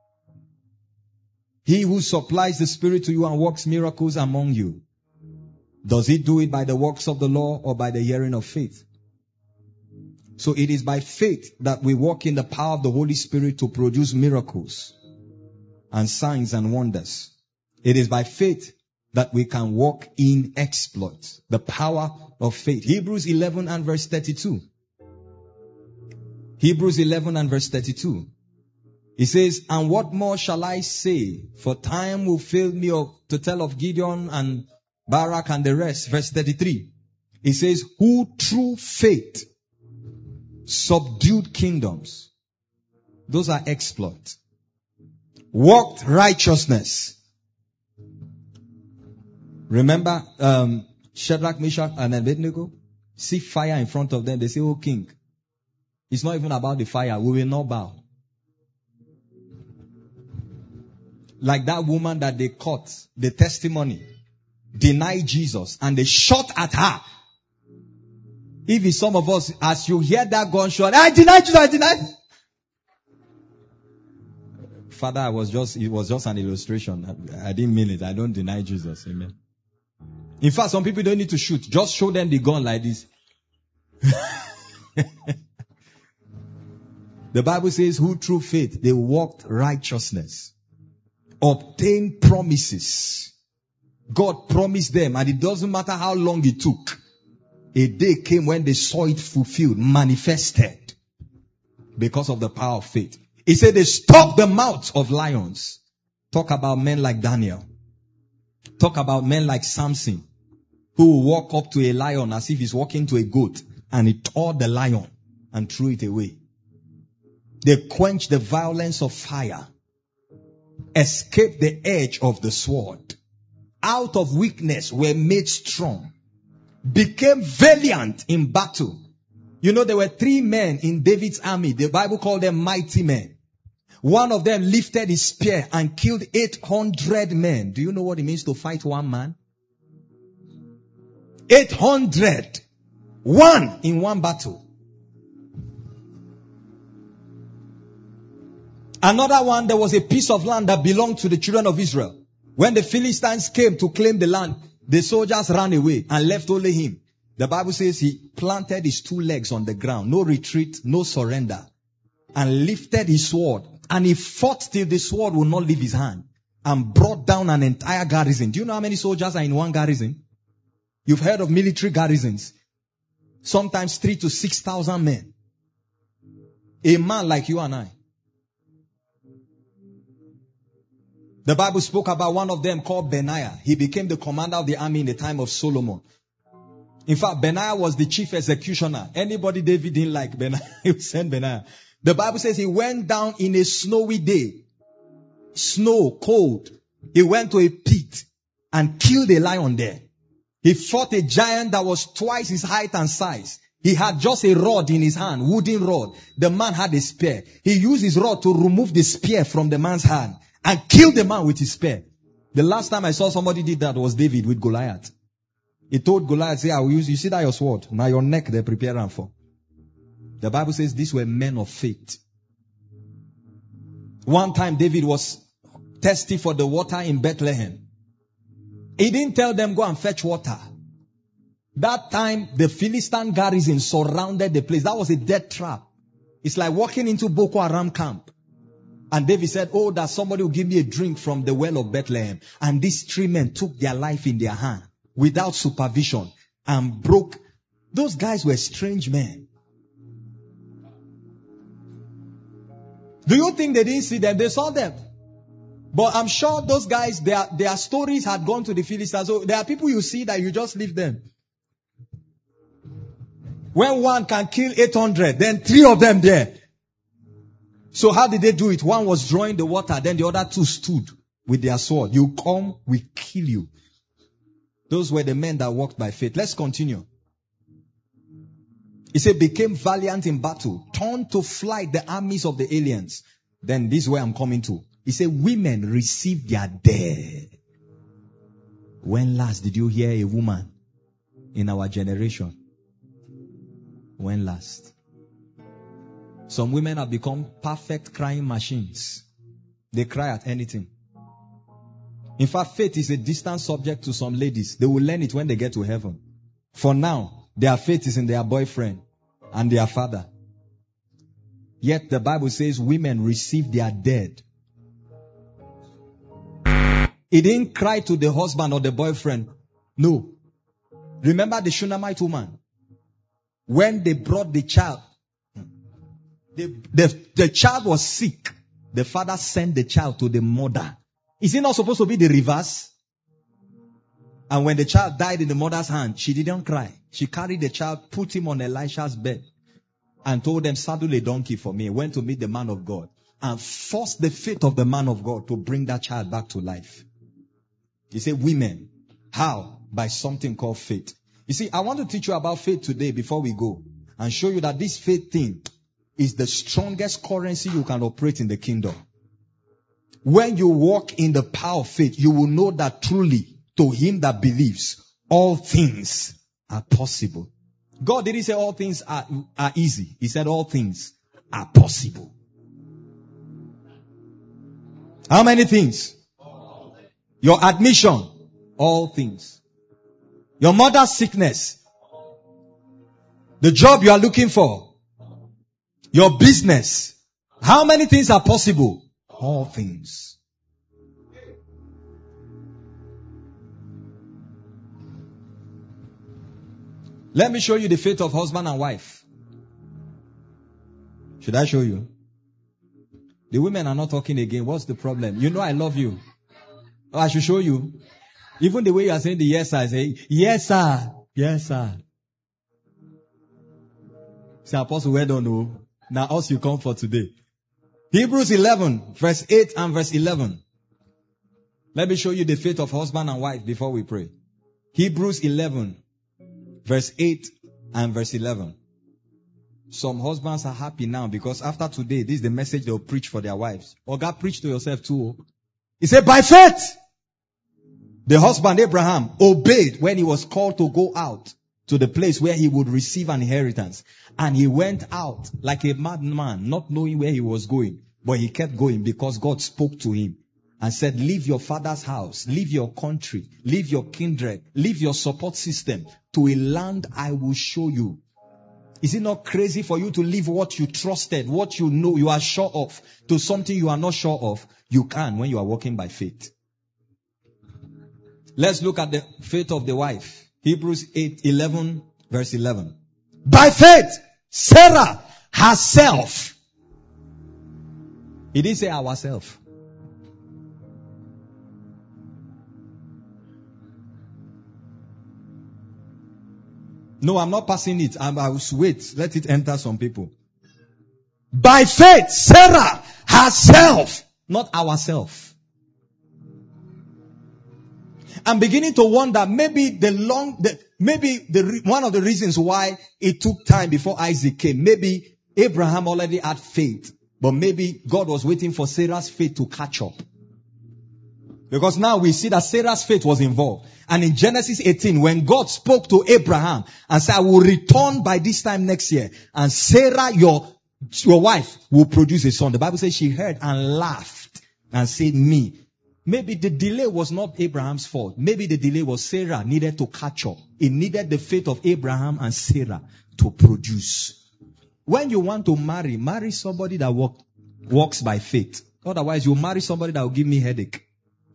[SPEAKER 2] He who supplies the Spirit to you and works miracles among you, does he do it by the works of the law or by the hearing of faith? So it is by faith that we walk in the power of the Holy Spirit to produce miracles and signs and wonders. It is by faith that we can walk in exploits. The power of faith. Hebrews eleven and verse thirty-two. Hebrews eleven and verse thirty-two. It says, and what more shall I say? For time will fail me of, to tell of Gideon and Barak and the rest. Verse thirty-three. It says, who through faith subdued kingdoms. Those are exploits. Walked righteousness. Remember, um, Shadrach, Meshach, and Abednego? See fire in front of them. They say, oh king, it's not even about the fire. We will not bow. Like that woman that they caught, the testimony, denied Jesus, and they shot at her. If it's some of us, as you hear that gunshot, I deny Jesus, I deny. Father, I was just, it was just an illustration. I, I didn't mean it. I don't deny Jesus. Amen. In fact, some people don't need to shoot. Just show them the gun like this. The Bible says, who through faith, they walked righteousness, obtained promises. God promised them, and it doesn't matter how long it took. A day came when they saw it fulfilled, manifested, because of the power of faith. He said they stopped the mouths of lions. Talk about men like Daniel. Talk about men like Samson, who will walk up to a lion as if he's walking to a goat, and he tore the lion and threw it away. They quenched the violence of fire, escaped the edge of the sword, out of weakness were made strong, became valiant in battle. You know, there were three men in David's army. The Bible called them mighty men. One of them lifted his spear and killed eight hundred men. Do you know what it means to fight one man? eight hundred. One in one battle. Another one, there was a piece of land that belonged to the children of Israel. When the Philistines came to claim the land, the soldiers ran away and left only him. The Bible says he planted his two legs on the ground. No retreat, no surrender. And lifted his sword. And he fought till the sword would not leave his hand. And brought down an entire garrison. Do you know how many soldiers are in one garrison? You've heard of military garrisons. Sometimes three to six thousand men. A man like you and I. The Bible spoke about one of them called Benaiah. He became the commander of the army in the time of Solomon. In fact, Benaiah was the chief executioner. Anybody David didn't like Benaiah, he would send Benaiah. The Bible says he went down in a snowy day. Snow, cold. He went to a pit and killed a lion there. He fought a giant that was twice his height and size. He had just a rod in his hand, wooden rod. The man had a spear. He used his rod to remove the spear from the man's hand and kill the man with his spear. The last time I saw somebody did that was David with Goliath. He told Goliath, say, I will use, you see that your sword? Now your neck they prepare him for. The Bible says these were men of faith. One time David was thirsty for the water in Bethlehem. He didn't tell them go and fetch water. That time the Philistine garrison surrounded the place. That was a death trap. It's like walking into Boko Haram camp. And David said, oh, that somebody will give me a drink from the well of Bethlehem. And these three men took their life in their hand without supervision and broke. Those guys were strange men. Do you think they didn't see them? They saw them. But I'm sure those guys, their, their stories had gone to the Philistines. So there are people you see that you just leave them. When one can kill eight hundred, then three of them there. So how did they do it? One was drawing the water, then the other two stood with their sword. You come, we kill you. Those were the men that walked by faith. Let's continue. He said, became valiant in battle, turned to flight the armies of the aliens. Then this is where I'm coming to. He said, women received their dead. When last did you hear a woman in our generation? When last? Some women have become perfect crying machines. They cry at anything. In fact, faith is a distant subject to some ladies. They will learn it when they get to heaven. For now, their faith is in their boyfriend and their father. Yet the Bible says women receive their dead. He didn't cry to the husband or the boyfriend. No. Remember the Shunammite woman? When they brought the child, the, the, the child was sick. The father sent the child to the mother. Is it not supposed to be the reverse? And when the child died in the mother's hand, she didn't cry. She carried the child, put him on Elisha's bed, and told them, saddle a donkey for me. Went to meet the man of God and forced the faith of the man of God to bring that child back to life. He said, women. How? By something called faith. You see, I want to teach you about faith today before we go and show you that this faith thing is the strongest currency you can operate in the kingdom. When you walk in the power of faith, you will know that truly to him that believes, all things are possible. God didn't say all things are, are easy. He said all things are possible. How many things? Your admission, all things. Your mother's sickness, the job you are looking for, your business. How many things are possible? All things. Let me show you the faith of husband and wife. Should I show you? The women are not talking again. What's the problem? You know I love you. Oh, I should show you. Even the way you are saying the yes sir, I say, yes sir, yes sir. Say, Apostle, well done, no. Now us you come for today. Hebrews eleven, verse eight and verse eleven. Let me show you the faith of husband and wife before we pray. Hebrews eleven, verse eight and verse eleven. Some husbands are happy now because after today, this is the message they'll preach for their wives. Or God, preach to yourself too. He said, by faith, the husband Abraham obeyed when he was called to go out to the place where he would receive an inheritance. And he went out like a madman, not knowing where he was going. But he kept going because God spoke to him and said, leave your father's house, leave your country, leave your kindred, leave your support system to a land I will show you. Is it not crazy for you to leave what you trusted, what you know you are sure of, to something you are not sure of? You can when you are walking by faith. Let's look at the faith of the wife. Hebrews eight, eleven, verse eleven. By faith, Sarah herself. He didn't say ourselves. No, I'm not passing it. I'm, I will wait. Let it enter some people. By faith, Sarah herself, not ourselves. I'm beginning to wonder maybe the long, the, maybe the, one of the reasons why it took time before Isaac came, maybe Abraham already had faith, but maybe God was waiting for Sarah's faith to catch up. Because now we see that Sarah's faith was involved. And in Genesis eighteen, when God spoke to Abraham and said, I will return by this time next year, and Sarah, your, your wife, will produce a son. The Bible says she heard and laughed and said, me. Maybe the delay was not Abraham's fault. Maybe the delay was Sarah needed to catch up. It needed the faith of Abraham and Sarah to produce. When you want to marry, marry somebody that walk, walks by faith. Otherwise, you marry somebody that will give me headache.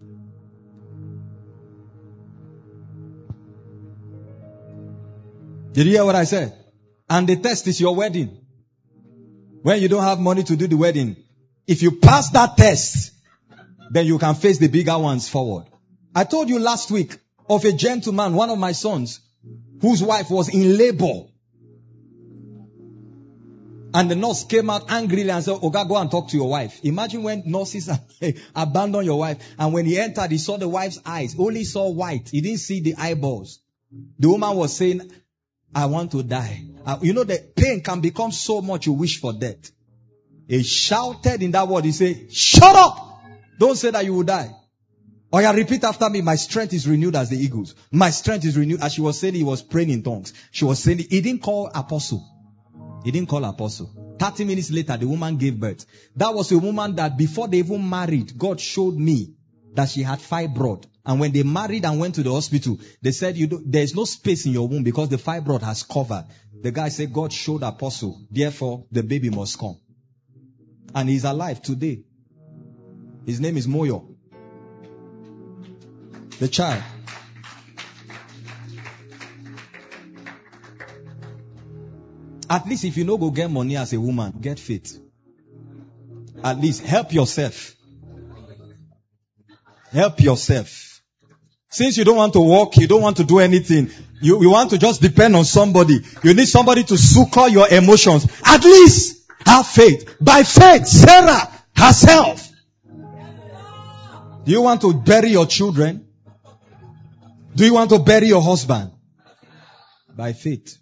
[SPEAKER 2] Did you hear what I said? And the test is your wedding. When you don't have money to do the wedding, if you pass that test, then you can face the bigger ones forward. I told you last week of a gentleman, one of my sons, whose wife was in labor. And the nurse came out angrily and said, Oga, go and talk to your wife. Imagine when nurses abandon your wife. And when he entered, he saw the wife's eyes. Only saw white. He didn't see the eyeballs. The woman was saying, I want to die. Uh, you know, the pain can become so much you wish for death. He shouted in that word. He said, shut up! Don't say that you will die. Or you repeat after me, my strength is renewed as the eagles. My strength is renewed. As she was saying, he was praying in tongues. She was saying, he didn't call apostle. He didn't call apostle. thirty minutes later, the woman gave birth. That was a woman that before they even married, God showed me that she had fibroid. And when they married and went to the hospital, they said, you do, there is no space in your womb because the fibroid has covered. The guy said, God showed apostle. Therefore, the baby must come. And he's alive today. His name is Moyo. The child. At least if you no go get money as a woman, get faith. At least help yourself. Help yourself. Since you don't want to walk, you don't want to do anything, you, you want to just depend on somebody. You need somebody to succor your emotions. At least have faith. By faith, Sarah herself. Do you want to bury your children? Do you want to bury your husband? By faith.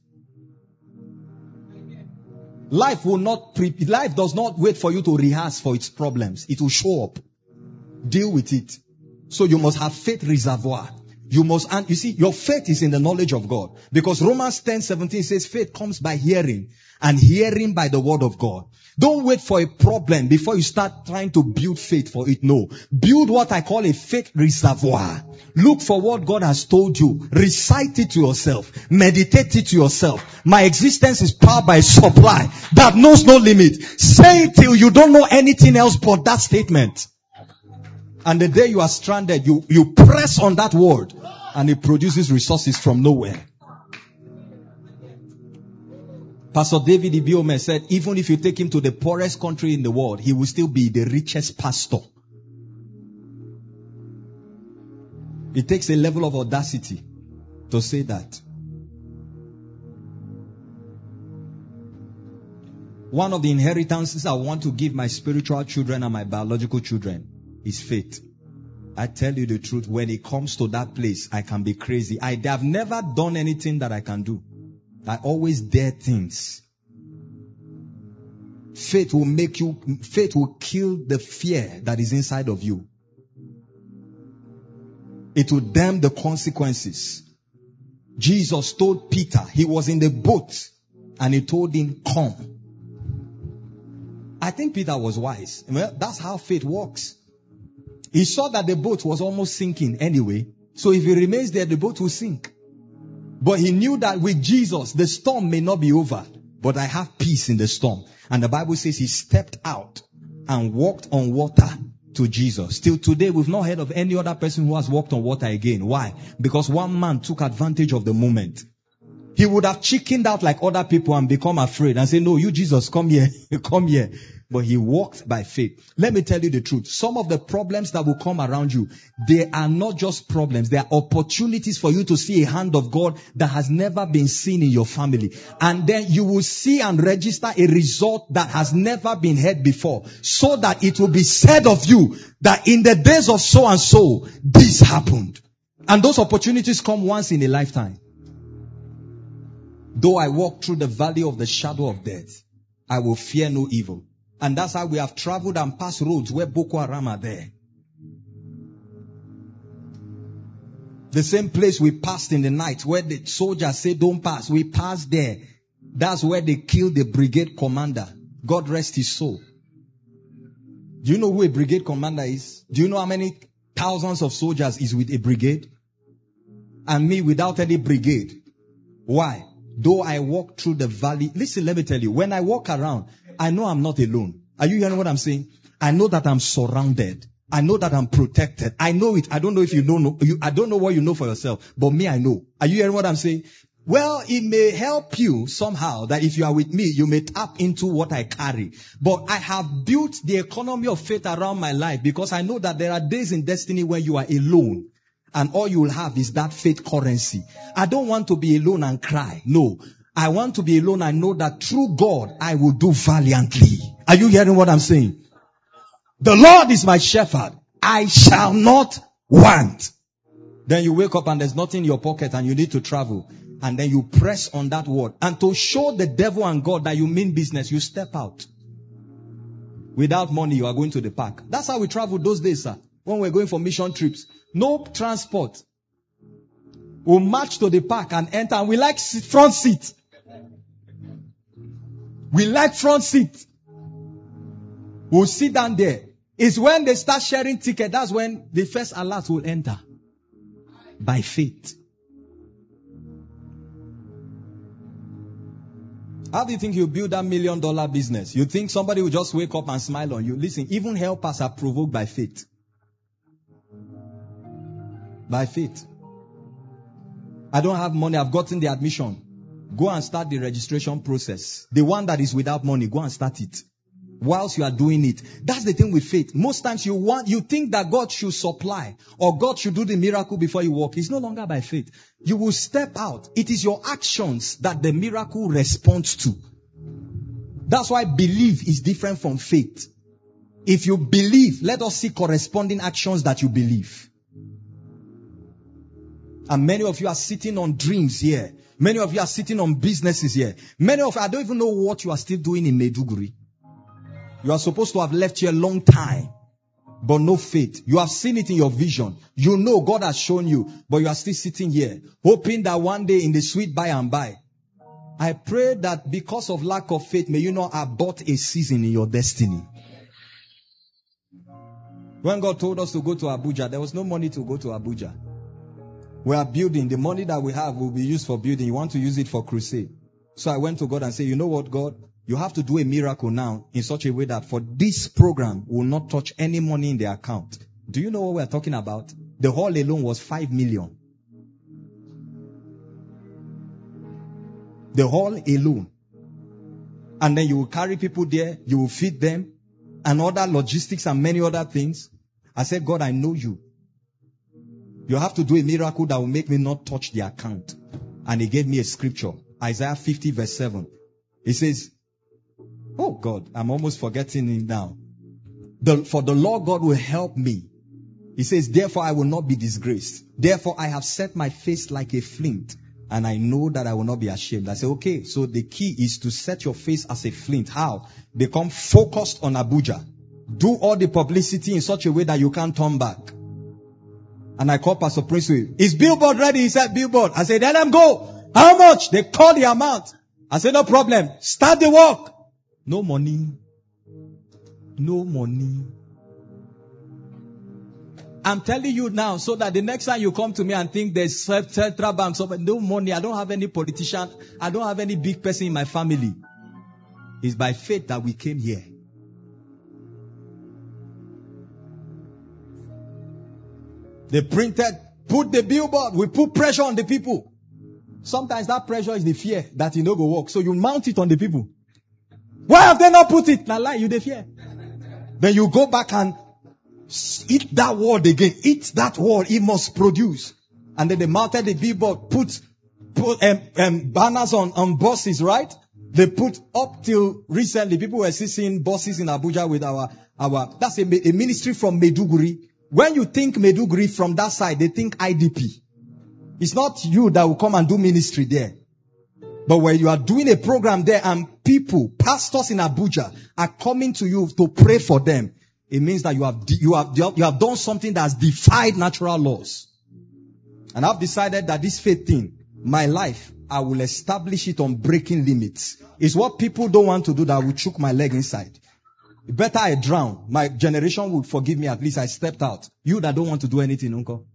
[SPEAKER 2] Life will not, pre- life does not wait for you to rehearse for its problems. It will show up. Deal with it. So you must have faith reservoir. You must, and you see, your faith is in the knowledge of God. Because Romans ten seventeen says faith comes by hearing, and hearing by the word of God. Don't wait for a problem before you start trying to build faith for it. No. Build what I call a faith reservoir. Look for what God has told you. Recite it to yourself. Meditate it to yourself. My existence is powered by supply that knows no limit. Say it till you don't know anything else but that statement. And the day you are stranded, you, you press on that word and it produces resources from nowhere. Pastor David Ibiome said, even if you take him to the poorest country in the world, he will still be the richest pastor. It takes a level of audacity to say that. One of the inheritances I want to give my spiritual children and my biological children is faith. I tell you the truth, when it comes to that place, I can be crazy. I have never done anything that I can do. I always dare things. Faith will make you, faith will kill the fear that is inside of you. It will damn the consequences. Jesus told Peter, he was in the boat and he told him, come. I think Peter was wise. Well, that's how faith works. He saw that the boat was almost sinking anyway. So if he remains there, the boat will sink. But he knew that with Jesus, the storm may not be over, but I have peace in the storm. And the Bible says he stepped out and walked on water to Jesus. Till today, we've not heard of any other person who has walked on water again. Why? Because one man took advantage of the moment. He would have chickened out like other people and become afraid and say, no, you Jesus, come here, come here. But he walked by faith. Let me tell you the truth. Some of the problems that will come around you, they are not just problems. They are opportunities for you to see a hand of God that has never been seen in your family. And then you will see and register a result that has never been heard before. So that it will be said of you that in the days of so and so, this happened. And those opportunities come once in a lifetime. Though I walk through the valley of the shadow of death, I will fear no evil. And that's how we have traveled and passed roads where Boko Haram are there. The same place we passed in the night where the soldiers say don't pass. We passed there. That's where they killed the brigade commander. God rest his soul. Do you know who a brigade commander is? Do you know how many thousands of soldiers is with a brigade? And me without any brigade. Why? Though I walk through the valley. Listen, let me tell you. When I walk around, I know I'm not alone. Are you hearing what I'm saying? I know that I'm surrounded. I know that I'm protected. I know it. I don't know if you know. You, I don't know what you know for yourself. But me, I know. Are you hearing what I'm saying? Well, it may help you somehow that if you are with me, you may tap into what I carry. But I have built the economy of faith around my life because I know that there are days in destiny when you are alone. And all you will have is that faith currency. I don't want to be alone and cry. No. I want to be alone and know that through God, I will do valiantly. Are you hearing what I'm saying? The Lord is my shepherd. I shall not want. Then you wake up and there's nothing in your pocket and you need to travel. And then you press on that word. And to show the devil and God that you mean business, you step out. Without money, you are going to the park. That's how we traveled those days, sir. When we were going for mission trips. No transport. We'll march to the park and enter. And we like front seat. We like front seat. We'll sit down there. It's when they start sharing ticket. That's when the first alert will enter. By faith. How do you think you build that million dollar business? You think somebody will just wake up and smile on you? Listen, even helpers are provoked by faith. By faith. I don't have money. I've gotten the admission. Go and start the registration process. The one that is without money, go and start it. Whilst you are doing it. That's the thing with faith. Most times you want, you think that God should supply or God should do the miracle before you walk. It's no longer by faith. You will step out. It is your actions that the miracle responds to. That's why belief is different from faith. If you believe, let us see corresponding actions that you believe. And many of you are sitting on dreams here. Many of you are sitting on businesses here. Many of you, I don't even know what you are still doing in Maiduguri. You are supposed to have left here a long time, but no faith. You have seen it in your vision. You know God has shown you, but you are still sitting here, hoping that one day in the sweet by and by. I pray that because of lack of faith, may you not abort a season in your destiny. When God told us to go to Abuja, there was no money to go to Abuja. We are building. The money that we have will be used for building. You want to use it for crusade. So I went to God and said, you know what, God? You have to do a miracle now in such a way that for this program will not touch any money in the account. Do you know what we're talking about? The hall alone was five million. The hall alone. And then you will carry people there. You will feed them. And other logistics and many other things. I said, God, I know you. You have to do a miracle that will make me not touch the account. And he gave me a scripture. Isaiah fifty verse seven. He says, oh God, I'm almost forgetting it now. The, for the Lord God will help me. He says, therefore I will not be disgraced. Therefore I have set my face like a flint. And I know that I will not be ashamed. I say, okay, so the key is to set your face as a flint. How? Become focused on Abuja. Do all the publicity in such a way that you can't turn back. And I called Pastor Prince. Is billboard ready? He said, billboard. I said, let them go. How much? They call the amount. I said, no problem. Start the work. No money. No money. I'm telling you now so that the next time you come to me and think there's central bank, so no money. I don't have any politician. I don't have any big person in my family. It's by faith that we came here. They printed, put the billboard. We put pressure on the people. Sometimes that pressure is the fear that you know go work. So you mount it on the people. Why have they not put it? Now lie, you the fear. Then you go back and eat that word again. Eat that word. It must produce. And then they mounted the billboard, put, put um, um, banners on, on buses, right? They put up till recently, people were still seeing buses in Abuja with our, our, that's a, a ministry from Maiduguri. When you think Maiduguri from that side, they think I D P. It's not you that will come and do ministry there. But when you are doing a program there and people, pastors in Abuja are coming to you to pray for them, it means that you have, you have, you have done something that has defied natural laws. And I've decided that this faith thing, my life, I will establish it on breaking limits. It's what people don't want to do that will choke my leg inside. Better I drown. My generation would forgive me. At least I stepped out. You that don't want to do anything, uncle.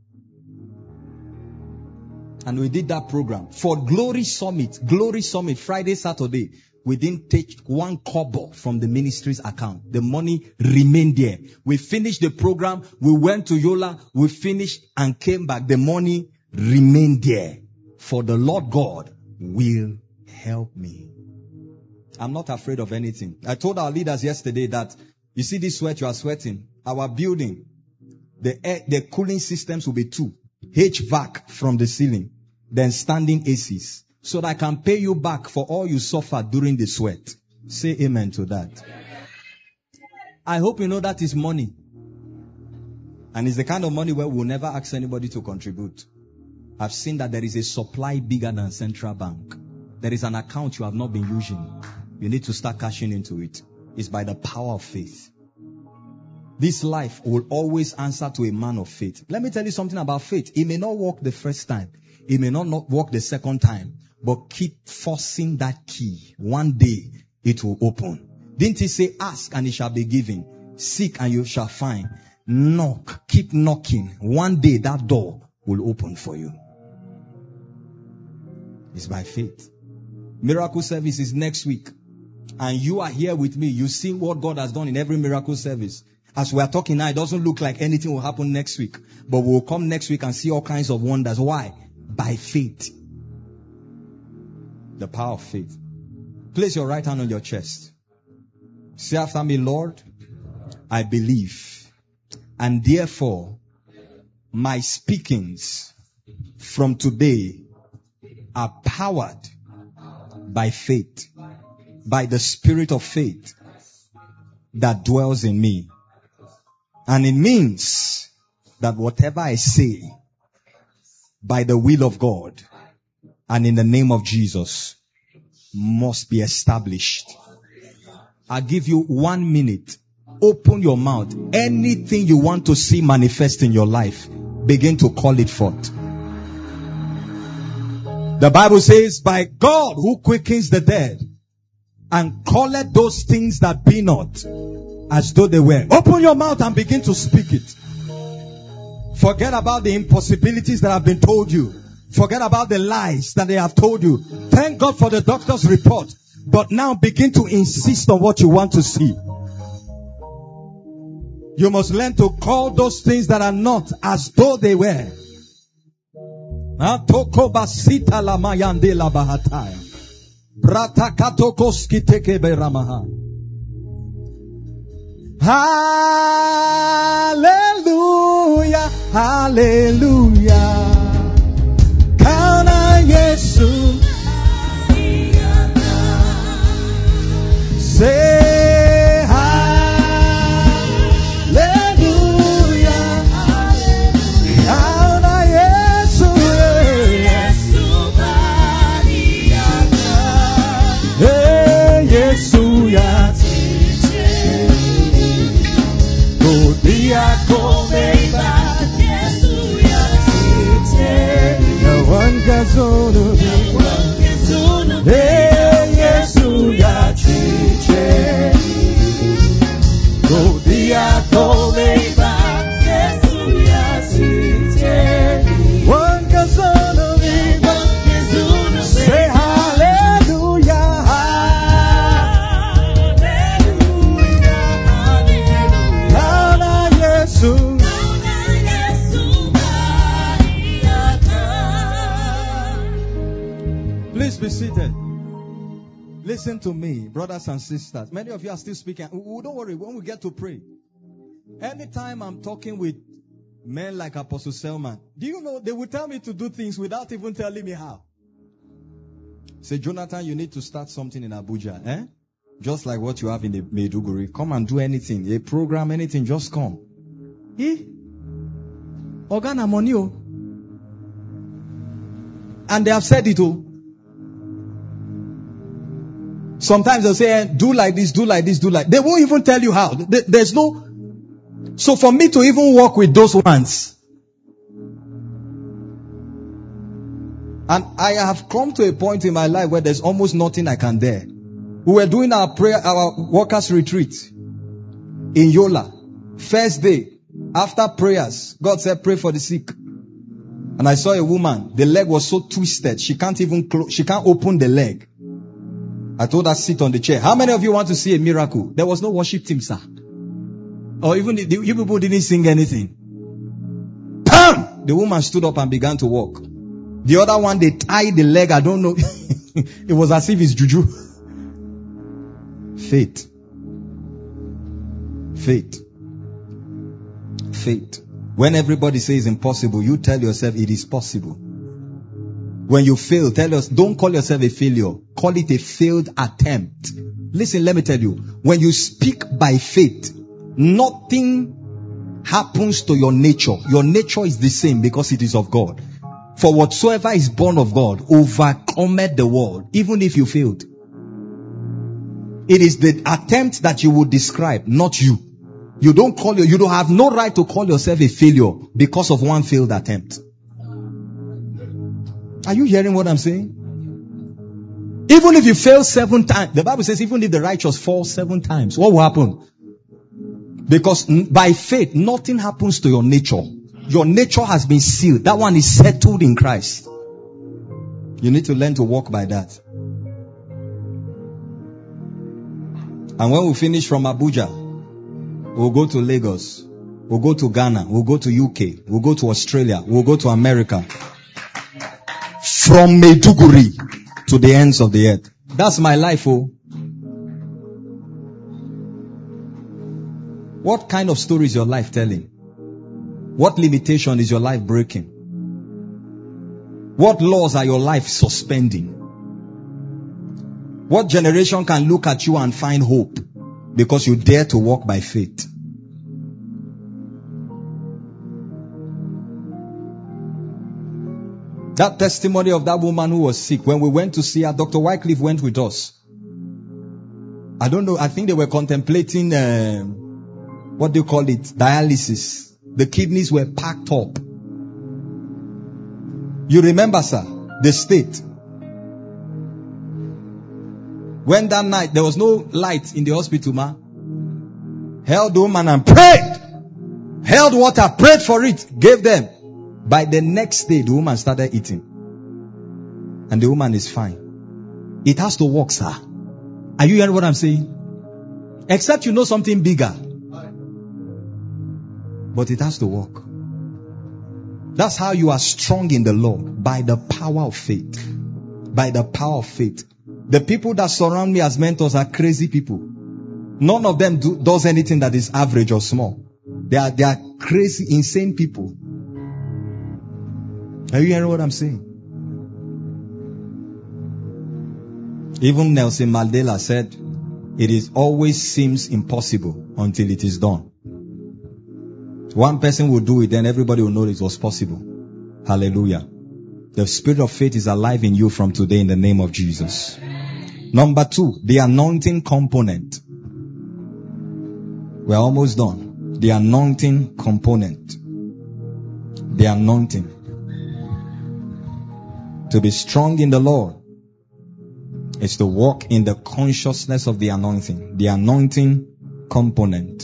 [SPEAKER 2] And we did that program for Glory Summit. Glory Summit, Friday, Saturday. We didn't take one kobo from the ministry's account. The money remained there. We finished the program. We went to Yola. We finished and came back. The money remained there. For the Lord God will help me. I'm not afraid of anything. I told our leaders yesterday that, you see this sweat you are sweating, our building, the air, the cooling systems will be two. H V A C from the ceiling, then standing A Cs. So that I can pay you back for all you suffered during the sweat. Say amen to that. I hope you know that is money. And it's the kind of money where we'll never ask anybody to contribute. I've seen that there is a supply bigger than Central Bank. There is an account you have not been using. You need to start cashing into it. It's by the power of faith. This life will always answer to a man of faith. Let me tell you something about faith. It may not work the first time. It may not, not work the second time. But keep forcing that key. One day, it will open. Didn't he say, ask and it shall be given. Seek and you shall find. Knock. Keep knocking. One day, that door will open for you. It's by faith. Miracle service is next week. And you are here with me. You see what God has done in every miracle service. As we are talking now, it doesn't look like anything will happen next week. But we'll come next week and see all kinds of wonders. Why? By faith. The power of faith. Place your right hand on your chest. Say after me, Lord, I believe. And therefore, my speakings from today are powered by faith, by the spirit of faith that dwells in me. And it means that whatever I say, by the will of God and in the name of Jesus, must be established. I'll give you one minute. Open your mouth. Anything you want to see manifest in your life, begin to call it forth. The Bible says, by God who quickens the dead and calleth those things that be not as though they were. Open your mouth and begin to speak it. Forget about the impossibilities that have been told you. Forget about the lies that they have told you. Thank God for the doctor's report. But now begin to insist on what you want to see. You must learn to call those things that are not as though they were. Hallelujah, hallelujah. Kana Yesu. Say hallelujah. Kana Yesu. Hey, Yesu ya. Dia komeba Yesu ya tite na wangazono na wangazono hey Yesu ya tite dia komeba Yesu ya tite wangazono ni wangazono say hallelujah. Please be seated. Listen to me, brothers and sisters. Many of you are still speaking. Don't worry, when we get to pray. Anytime I'm talking with men like Apostle Selman, do you know they will tell me to do things without even telling me how? Say, Jonathan, you need to start something in Abuja, eh? Just like what you have in the Maiduguri. Come and do anything. A program, anything, just come. Eh? Organa money. Oh. And they have said it. Oh. Sometimes they'll say, do like this, do like this, do like. They won't even tell you how. There's no. So for me to even work with those ones, and I have come to a point in my life where there's almost nothing I can dare. We were doing our prayer, our workers retreat in Yola. First day, after prayers, God said, pray for the sick. And I saw a woman, the leg was so twisted, she can't even close, she can't open the leg. I told her, sit on the chair. How many of you want to see a miracle? There was no worship team, sir. Or even the, the, you people didn't sing anything. Bam! The woman stood up and began to walk. The other one, they tied the leg. I don't know. It was as if it's juju. Faith. Faith. Faith. When everybody says impossible, you tell yourself it is possible. When you fail, tell us, don't call yourself a failure. Call it a failed attempt. Listen, let me tell you. When you speak by faith, nothing happens to your nature. Your nature is the same because it is of God. For whatsoever is born of God overcometh the world, even if you failed. It is the attempt that you would describe, not you. You don't call you, you don't have no right to call yourself a failure because of one failed attempt. Are you hearing what I'm saying? Even if you fail seven times, the Bible says even if the righteous fall seven times, what will happen? Because by faith, nothing happens to your nature. Your nature has been sealed. That one is settled in Christ. You need to learn to walk by that. And when we finish from Abuja, we'll go to Lagos. We'll go to Ghana. We'll go to U K. We'll go to Australia. We'll go to America. From Maiduguri to the ends of the earth. That's my life, oh. What kind of story is your life telling? What limitation is your life breaking? What laws are your life suspending? What generation can look at you and find hope because you dare to walk by faith? That testimony of that woman who was sick, when we went to see her, Doctor Wycliffe went with us. I don't know, I think they were contemplating, uh, what do you call it? Dialysis. The kidneys were packed up. You remember, sir, the state. When that night, there was no light in the hospital, man. Held the woman and prayed. Held water, prayed for it, gave them. By the next day, the woman started eating. And the woman is fine. It has to work, sir. Are you hearing what I'm saying? Except you know something bigger. But it has to work. That's how you are strong in the Lord. By the power of faith. By the power of faith. The people that surround me as mentors are crazy people. None of them do, does anything that is average or small. They are, they are crazy, insane people. Are you hearing what I'm saying? Even Nelson Mandela said, it is always seems impossible until it is done. One person will do it, then everybody will know it was possible. Hallelujah. The spirit of faith is alive in you from today in the name of Jesus. Number two, the anointing component. We're almost done. The anointing component. The anointing. To be strong in the Lord is to walk in the consciousness of the anointing. The anointing component.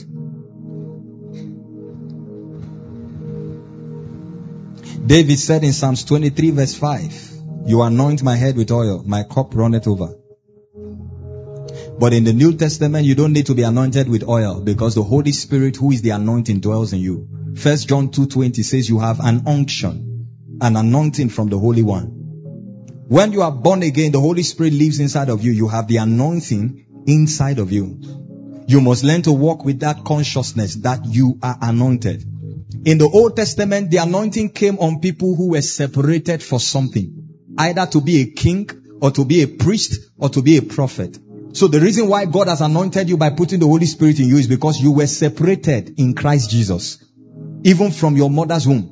[SPEAKER 2] David said in Psalms twenty-three verse five, you anoint my head with oil, my cup runneth over. But in the New Testament, you don't need to be anointed with oil because the Holy Spirit, who is the anointing, dwells in you. First John two twenty says you have an unction, an anointing from the Holy One. When you are born again, the Holy Spirit lives inside of you. You have the anointing inside of you. You must learn to walk with that consciousness that you are anointed. In the Old Testament, the anointing came on people who were separated for something. Either to be a king, or to be a priest, or to be a prophet. So the reason why God has anointed you by putting the Holy Spirit in you is because you were separated in Christ Jesus. Even from your mother's womb.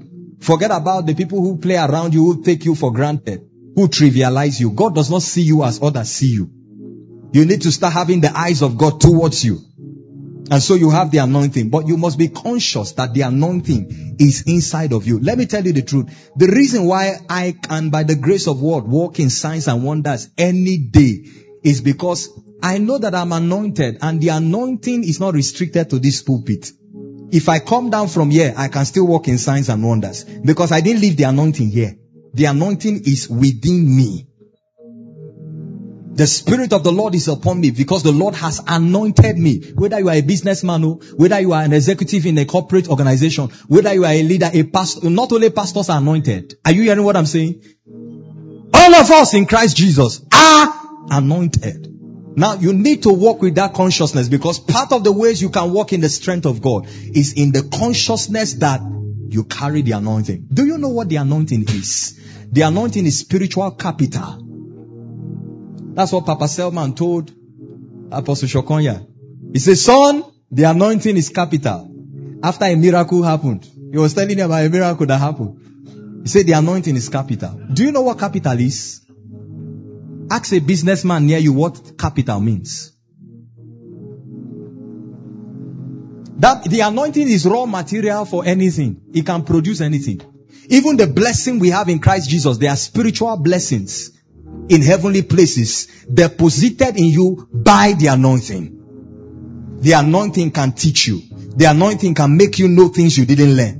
[SPEAKER 2] Forget about the people who play around you, who take you for granted, who trivialize you. God does not see you as others see you. You need to start having the eyes of God towards you. And so you have the anointing. But you must be conscious that the anointing is inside of you. Let me tell you the truth. The reason why I can, by the grace of God, walk in signs and wonders any day is because I know that I'm anointed, and the anointing is not restricted to this pulpit. If I come down from here, I can still walk in signs and wonders because I didn't leave the anointing here. The anointing is within me. The Spirit of the Lord is upon me because the Lord has anointed me. Whether you are a businessman, whether you are an executive in a corporate organization, whether you are a leader, a pastor, not only pastors are anointed. Are you hearing what I'm saying? All of us in Christ Jesus are anointed. Now you need to walk with that consciousness, because part of the ways you can walk in the strength of God is in the consciousness that you carry the anointing. Do you know what the anointing is? The anointing is spiritual capital. That's what Papa Selman told Apostle Shokonya. He said, son, the anointing is capital. After a miracle happened, he was telling him about a miracle that happened. He said the anointing is capital. Do you know what capital is? Ask a businessman near you what capital means. That the anointing is raw material for anything. It can produce anything. Even the blessing we have in Christ Jesus, they are spiritual blessings in heavenly places deposited in you by the anointing. The anointing can teach you. The anointing can make you know things you didn't learn.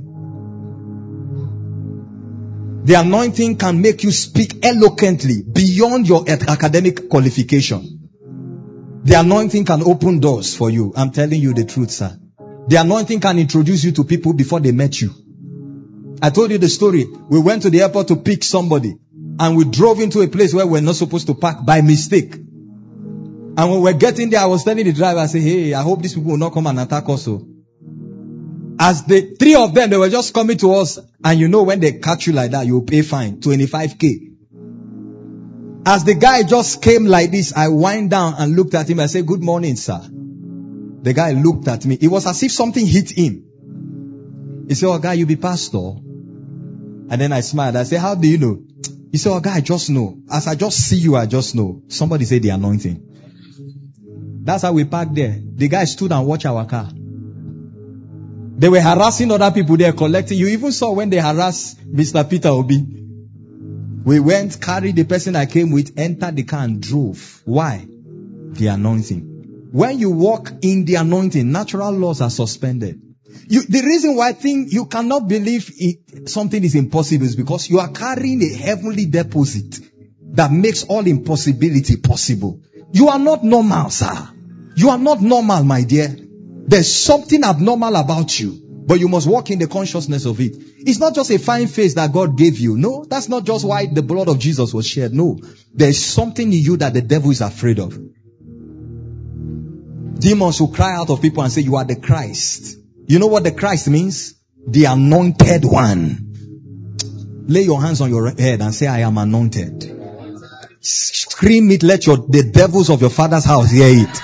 [SPEAKER 2] The anointing can make you speak eloquently beyond your academic qualification. The anointing can open doors for you. I'm telling you the truth, sir. The anointing can introduce you to people before they met you. I told you the story. We went to the airport to pick somebody, and we drove into a place where we're not supposed to park by mistake. And when we're getting there, I was telling the driver, I said, hey, I hope these people will not come and attack us. So, as the three of them, they were just coming to us. And you know, when they catch you like that, you pay fine, twenty-five K. As the guy just came like this, I wind down and looked at him. I said, good morning, sir. The guy looked at me. It was as if something hit him. He said, oh, guy, you be pastor? And then I smiled. I said, how do you know? He said, oh, guy, I just know. As I just see you, I just know. Somebody said the anointing. That's how we parked there. The guy stood and watched our car. They were harassing other people there, collecting. You even saw when they harassed Mister Peter Obi. We went, carried the person I came with, entered the car and drove. Why? The anointing. When you walk in the anointing, natural laws are suspended. You, the reason why I think you cannot believe it, something is impossible is because you are carrying a heavenly deposit that makes all impossibility possible. You are not normal, sir. You are not normal, my dear. There's something abnormal about you, but you must walk in the consciousness of it. It's not just a fine face that God gave you. No, that's not just why the blood of Jesus was shed. No, there's something in you that the devil is afraid of. Demons will cry out of people and say, you are the Christ. You know what the Christ means? The anointed one. Lay your hands on your head and say, I am anointed. Scream it, let your the devils of your father's house hear it.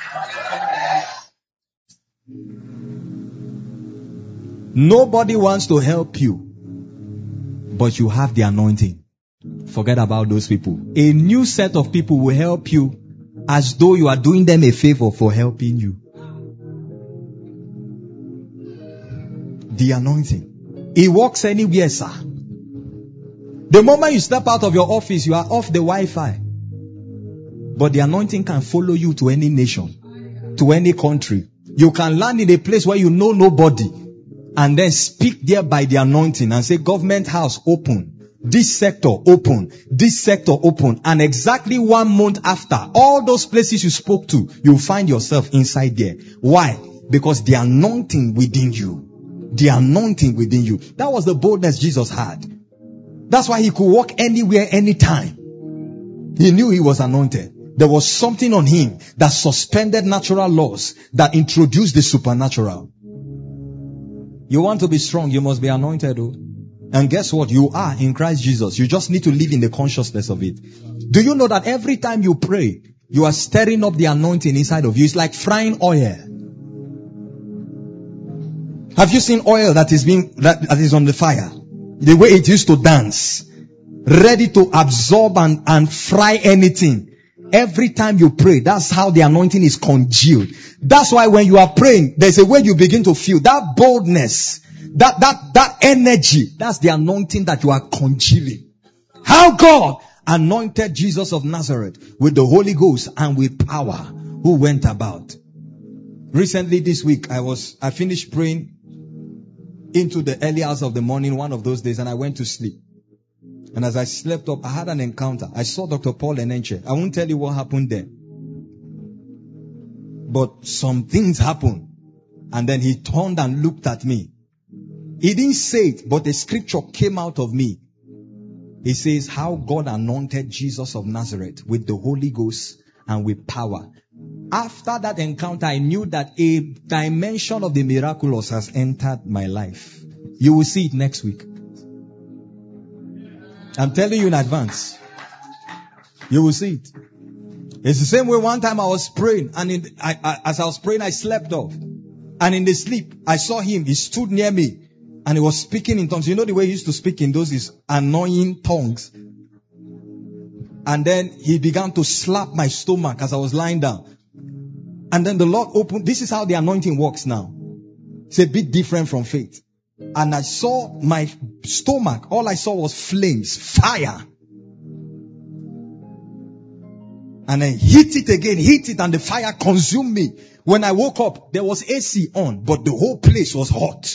[SPEAKER 2] Nobody wants to help you, but you have the anointing. Forget about those people. A new set of people will help you as though you are doing them a favor for helping you. The anointing. It works anywhere, sir. The moment you step out of your office, you are off the Wi-Fi. But the anointing can follow you to any nation, to any country. You can land in a place where you know nobody, and then speak there by the anointing and say, government house open, this sector open, this sector open. And exactly one month after, all those places you spoke to, you'll find yourself inside there. Why? Because the anointing within you. The anointing within you. That was the boldness Jesus had. That's why he could walk anywhere, anytime. He knew he was anointed. There was something on him that suspended natural laws, that introduced the supernatural. You want to be strong, you must be anointed. Oh. And guess what? You are in Christ Jesus. You just need to live in the consciousness of it. Do you know that every time you pray, you are stirring up the anointing inside of you? It's like frying oil. Have you seen oil that is being that, that is on the fire? The way it used to dance. Ready to absorb and, and fry anything. Every time you pray, that's how the anointing is congealed. That's why when you are praying, there's a way you begin to feel that boldness, that, that, that energy. That's the anointing that you are congealing. How God anointed Jesus of Nazareth with the Holy Ghost and with power, who went about. Recently this week, I was, I finished praying into the early hours of the morning, one of those days, and I went to sleep. And as I slept up, I had an encounter. I saw Doctor Paul Enenche. I won't tell you what happened there. But some things happened. And then he turned and looked at me. He didn't say it, but the scripture came out of me. He says, how God anointed Jesus of Nazareth with the Holy Ghost and with power. After that encounter, I knew that a dimension of the miraculous has entered my life. You will see it next week. I'm telling you in advance. You will see it. It's the same way one time I was praying, and in, I, I, as I was praying, I slept off. And in the sleep, I saw him. He stood near me, and he was speaking in tongues. You know the way he used to speak in those is annoying tongues. And then he began to slap my stomach as I was lying down. And then the Lord opened. This is how the anointing works now. It's a bit different from faith. And I saw my stomach. All I saw was flames, fire. And then hit it again, hit it, and the fire consumed me. When I woke up, there was A C on, but the whole place was hot.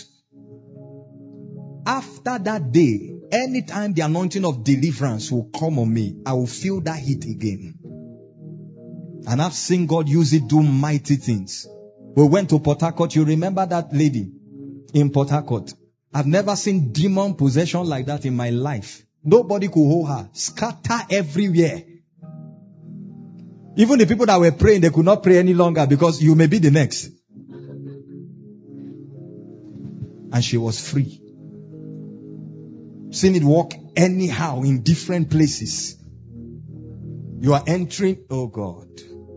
[SPEAKER 2] After that day, anytime the anointing of deliverance will come on me, I will feel that heat again. And I've seen God use it, do mighty things. We went to Port Harcourt. You remember that lady in Port Harcourt? I've never seen demon possession like that in my life. Nobody could hold her. Scatter everywhere. Even the people that were praying, they could not pray any longer because you may be the next. And she was free. Seen it walk anyhow in different places. You are entering, oh God.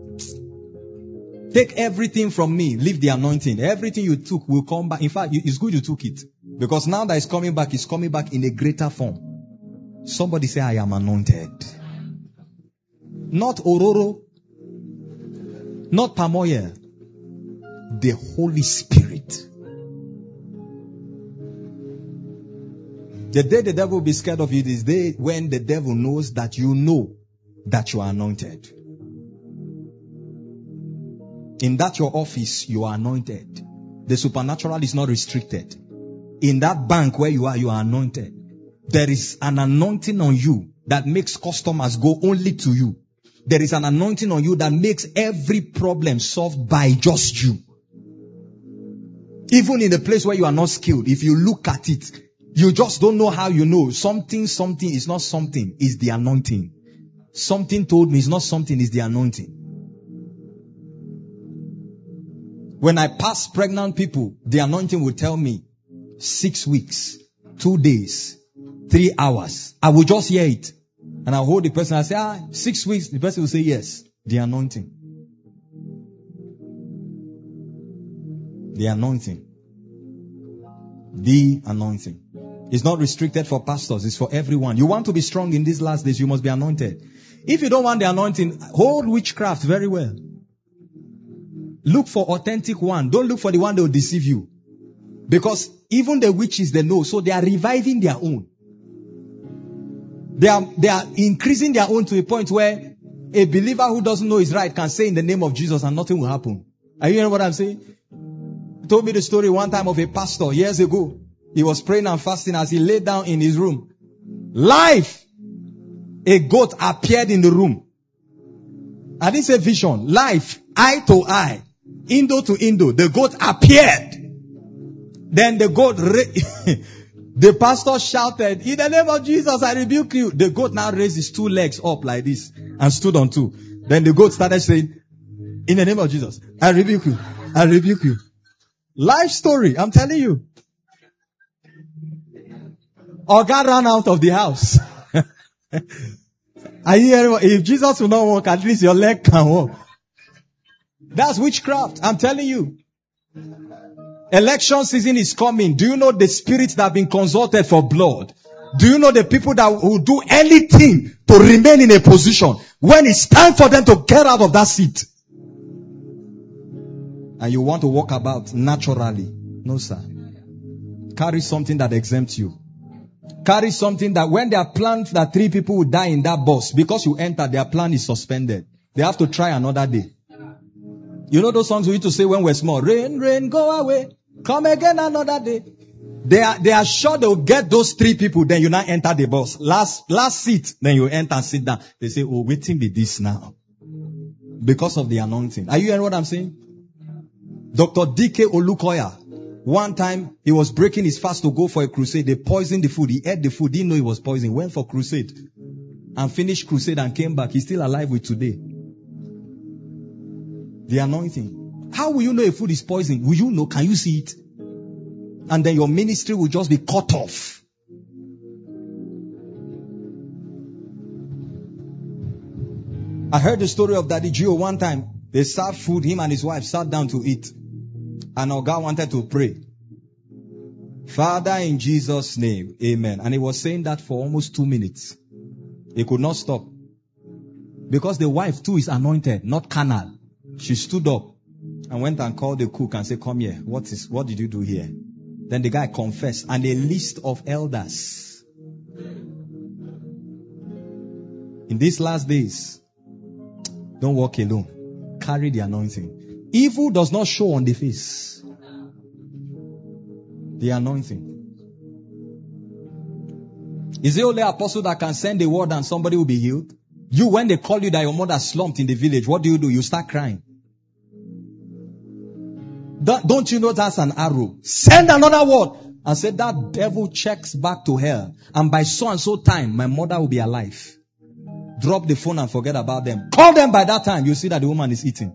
[SPEAKER 2] Take everything from me. Leave the anointing. Everything you took will come back. In fact, it's good you took it. Because now that it's coming back, it's coming back in a greater form. Somebody say, I am anointed. Not Ororo. Not palm oil. The Holy Spirit. The day the devil will be scared of you is the day when the devil knows that you know that you are anointed. In that your office, you are anointed. The supernatural is not restricted. In that bank where you are, you are anointed. There is an anointing on you that makes customers go only to you. There is an anointing on you that makes every problem solved by just you. Even in the place where you are not skilled, if you look at it, you just don't know how you know. Something, something is not something, is the anointing. Something told me it's not something, is the anointing. When I pass pregnant people, the anointing will tell me six weeks, two days, three hours. I will just hear it. And I'll hold the person and say, ah, six weeks. The person will say yes. The anointing. The anointing. The anointing. It's not restricted for pastors. It's for everyone. You want to be strong in these last days, you must be anointed. If you don't want the anointing, hold witchcraft very well. Look for authentic one. Don't look for the one that will deceive you. Because even the witches, they know. So they are reviving their own. They are, they are increasing their own to a point where a believer who doesn't know his right can say in the name of Jesus and nothing will happen. Are you hearing what I'm saying? He told me the story one time of a pastor years ago. He was praying and fasting as he lay down in his room. Live! A goat appeared in the room. I didn't say vision. Live. Eye to eye. Indo to Indo. The goat appeared. Then the goat, ra- the pastor shouted, in the name of Jesus, I rebuke you. The goat now raised his two legs up like this and stood on two. Then the goat started saying, in the name of Jesus, I rebuke you. I rebuke you. Life story. I'm telling you. Or God ran out of the house. Are you hearing? If Jesus will not walk, at least your leg can walk. That's witchcraft. I'm telling you. Election season is coming. Do you know the spirits that have been consulted for blood? Do you know the people that will do anything to remain in a position when it's time for them to get out of that seat? And you want to walk about naturally. No, sir. Carry something that exempts you. Carry something that when they are planned that three people will die in that bus, because you enter, their plan is suspended. They have to try another day. You know those songs we used to say when we're small? Rain, rain, go away. Come again another day. They are, they are sure they'll get those three people, then you now enter the bus. Last, last seat, then you enter and sit down. They say, oh, waiting be this now. Because of the anointing. Are you hearing what I'm saying? Doctor D K Olukoya. One time, he was breaking his fast to go for a crusade. They poisoned the food. He ate the food, didn't know it was poison. Went for crusade. And finished crusade and came back. He's still alive with today. The anointing. How will you know a food is poison? Will you know? Can you see it? And then your ministry will just be cut off. I heard the story of Daddy Gio one time. They served food, him and his wife sat down to eat. And our God wanted to pray. Father, in Jesus' name, amen. And he was saying that for almost two minutes. He could not stop. Because the wife too is anointed, not carnal. She stood up and went and called the cook and said, come here. What is, what did you do here? Then the guy confessed. And a list of elders. In these last days, don't walk alone. Carry the anointing. Evil does not show on the face. The anointing. Is it only apostle that can send a word and somebody will be healed? You, when they call you that your mother slumped in the village, what do you do? You start crying. Don't you know that's an arrow? Send another word and say that devil checks back to hell. And by so and so time, my mother will be alive. Drop the phone and forget about them. Call them by that time. You see that the woman is eating.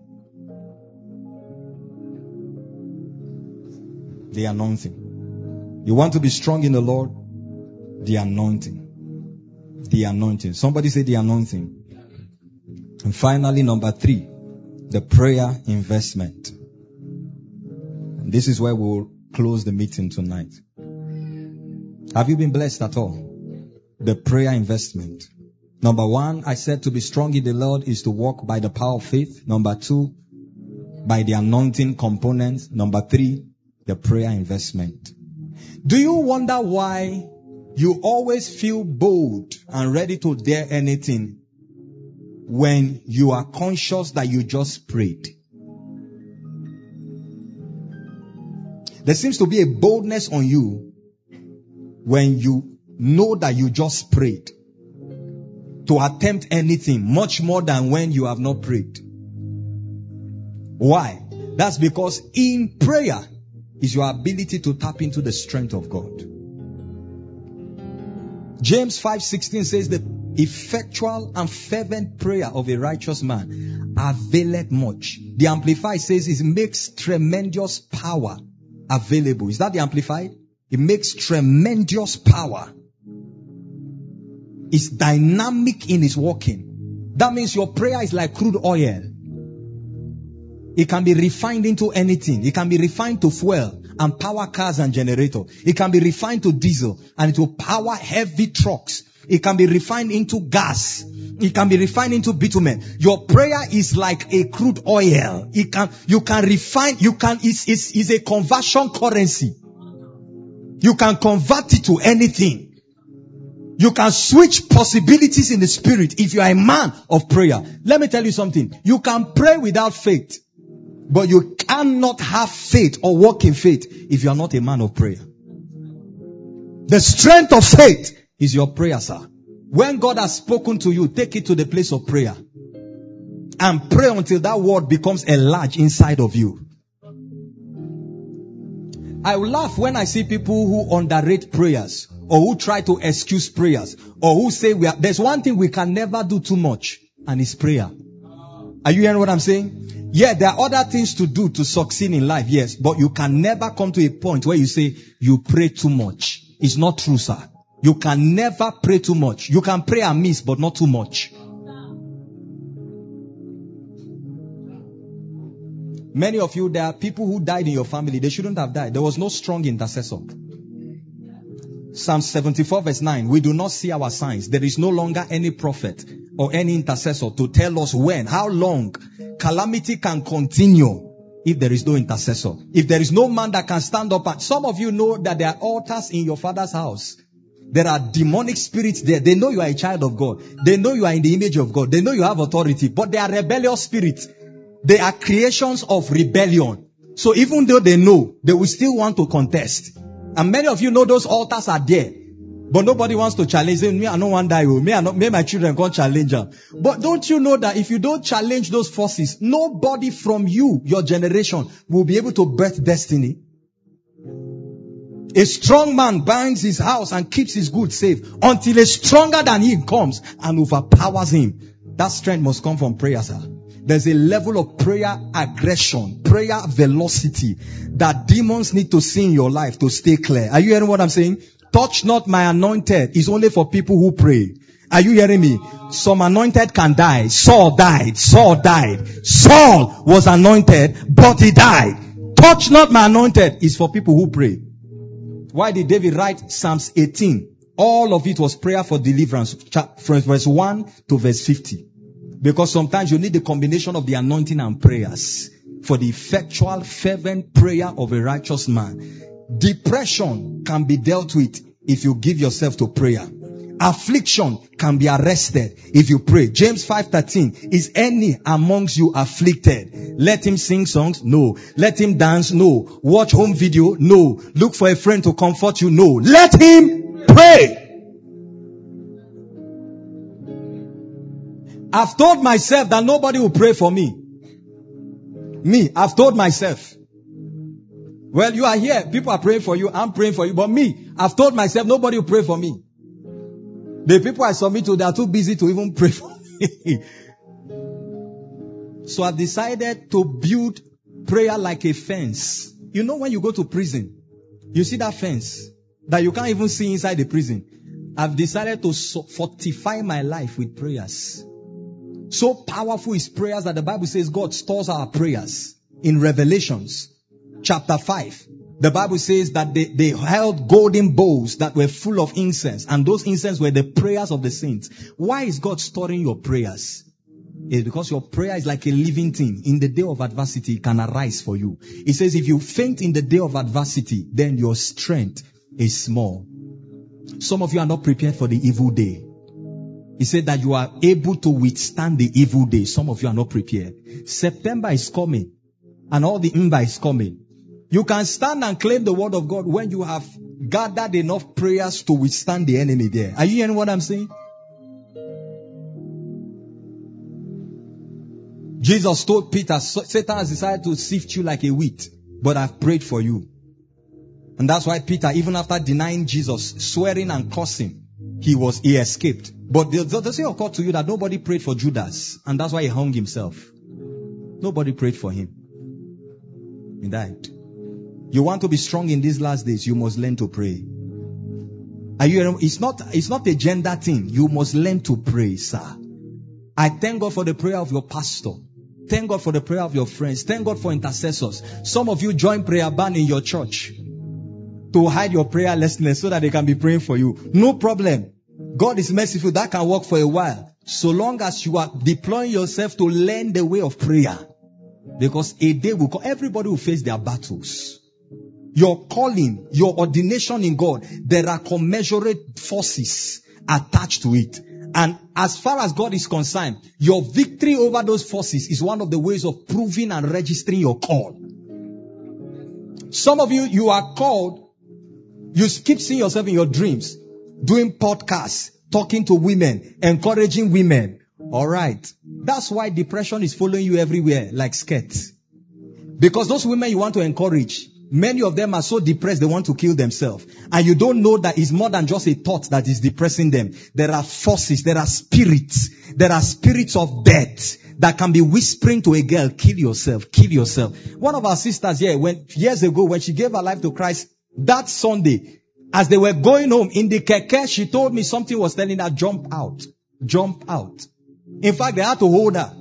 [SPEAKER 2] The anointing. You want to be strong in the Lord? The anointing. The anointing. Somebody say the anointing. And finally, number three, the prayer investment. And this is where we'll close the meeting tonight. Have you been blessed at all? The prayer investment. Number one, I said to be strong in the Lord is to walk by the power of faith. Number two, by the anointing components. Number three, the prayer investment. Do you wonder why you always feel bold and ready to dare anything when you are conscious that you just prayed? There seems to be a boldness on you when you know that you just prayed to attempt anything, much more than when you have not prayed. Why? That's because in prayer is your ability to tap into the strength of God. James five sixteen says the effectual and fervent prayer of a righteous man availeth much. The Amplified says it makes tremendous power available. Is that the Amplified? It makes tremendous power. It's dynamic in its working. That means your prayer is like crude oil. It can be refined into anything. It can be refined to fuel and power cars and generators. It can be refined to diesel and it will power heavy trucks. It can be refined into gas. It can be refined into bitumen. Your prayer is like a crude oil. It can, you can refine, you can, it's, it's, it's a conversion currency. You can convert it to anything. You can switch possibilities in the spirit if you are a man of prayer. Let me tell you something. You can pray without faith, but you cannot have faith or walk in faith if you are not a man of prayer. The strength of faith is your prayer, sir. When God has spoken to you, take it to the place of prayer and pray until that word becomes enlarged inside of you. I laugh when I see people who underrate prayers or who try to excuse prayers or who say we are, there's one thing we can never do too much, and it's prayer. Are you hearing what I'm saying? Yeah, there are other things to do to succeed in life, yes, but you can never come to a point where you say you pray too much. It's not true, sir. You can never pray too much. You can pray amiss, but not too much. Many of you, there are people who died in your family. They shouldn't have died. There was no strong intercessor. Psalm seventy-four verse nine. We do not see our signs. There is no longer any prophet or any intercessor to tell us when, how long calamity can continue if there is no intercessor. If there is no man that can stand up. And some of you know that there are altars in your father's house. There are demonic spirits there. They know you are a child of God. They know you are in the image of God. They know you have authority. But they are rebellious spirits. They are creations of rebellion. So even though they know, they will still want to contest. And many of you know those altars are there. But nobody wants to challenge them. Me, I don't want to die. Me, I not, me, my children can't challenge them. But don't you know that if you don't challenge those forces, nobody from you, your generation, will be able to birth destiny? A strong man binds his house and keeps his goods safe until a stronger than him comes and overpowers him. That strength must come from prayer, sir. There's a level of prayer aggression, prayer velocity that demons need to see in your life to stay clear. Are you hearing what I'm saying? Touch not my anointed is only for people who pray. Are you hearing me? Some anointed can die. Saul died. Saul died. Saul was anointed, but he died. Touch not my anointed is for people who pray. Why did David write Psalms eighteen? All of it was prayer for deliverance, from verse one to verse fifty. Because sometimes you need the combination of the anointing and prayers for the effectual, fervent prayer of a righteous man. Depression can be dealt with if you give yourself to prayer. Affliction can be arrested if you pray. James five thirteen. Is any amongst you afflicted? Let him sing songs? No. Let him dance? No. Watch home video? No. Look for a friend to comfort you? No. Let him pray. I've told myself that nobody will pray for me. Me, I've told myself. Well, you are here. People are praying for you. I'm praying for you. But me, I've told myself nobody will pray for me. The people I submit to, they are too busy to even pray for me. So I've decided to build prayer like a fence. You know when you go to prison, you see that fence that you can't even see inside the prison. I've decided to fortify my life with prayers. So powerful is prayers that the Bible says God stores our prayers. In Revelations chapter five, the Bible says that they, they held golden bowls that were full of incense. And those incense were the prayers of the saints. Why is God storing your prayers? It's because your prayer is like a living thing. In the day of adversity, it can arise for you. It says if you faint in the day of adversity, then your strength is small. Some of you are not prepared for the evil day. He said that you are able to withstand the evil day. Some of you are not prepared. September is coming. And all the Imba is coming. You can stand and claim the word of God when you have gathered enough prayers to withstand the enemy there. Are you hearing what I'm saying? Jesus told Peter, Satan has decided to sift you like a wheat, but I've prayed for you. And that's why Peter, even after denying Jesus, swearing and cursing, he was, he escaped. But does it occur to you that nobody prayed for Judas? And that's why he hung himself. Nobody prayed for him. He died. You want to be strong in these last days, you must learn to pray. Are you, it's not, it's not a gender thing. You must learn to pray, sir. I thank God for the prayer of your pastor. Thank God for the prayer of your friends. Thank God for intercessors. Some of you join prayer band in your church to hide your prayerlessness so that they can be praying for you. No problem. God is merciful. That can work for a while. So long as you are deploying yourself to learn the way of prayer. Because a day will come. Everybody will face their battles. Your calling, your ordination in God, there are commensurate forces attached to it. And as far as God is concerned, your victory over those forces is one of the ways of proving and registering your call. Some of you, you are called. You keep seeing yourself in your dreams, doing podcasts, talking to women, encouraging women. All right. That's why depression is following you everywhere like skirts. Because those women you want to encourage, many of them are so depressed they want to kill themselves. And you don't know that it's more than just a thought that is depressing them. There are forces, there are spirits, there are spirits of death that can be whispering to a girl, kill yourself, kill yourself. One of our sisters here, when years ago, when she gave her life to Christ, that Sunday, as they were going home in the keke, she told me something was telling her, jump out, jump out. In fact, they had to hold her.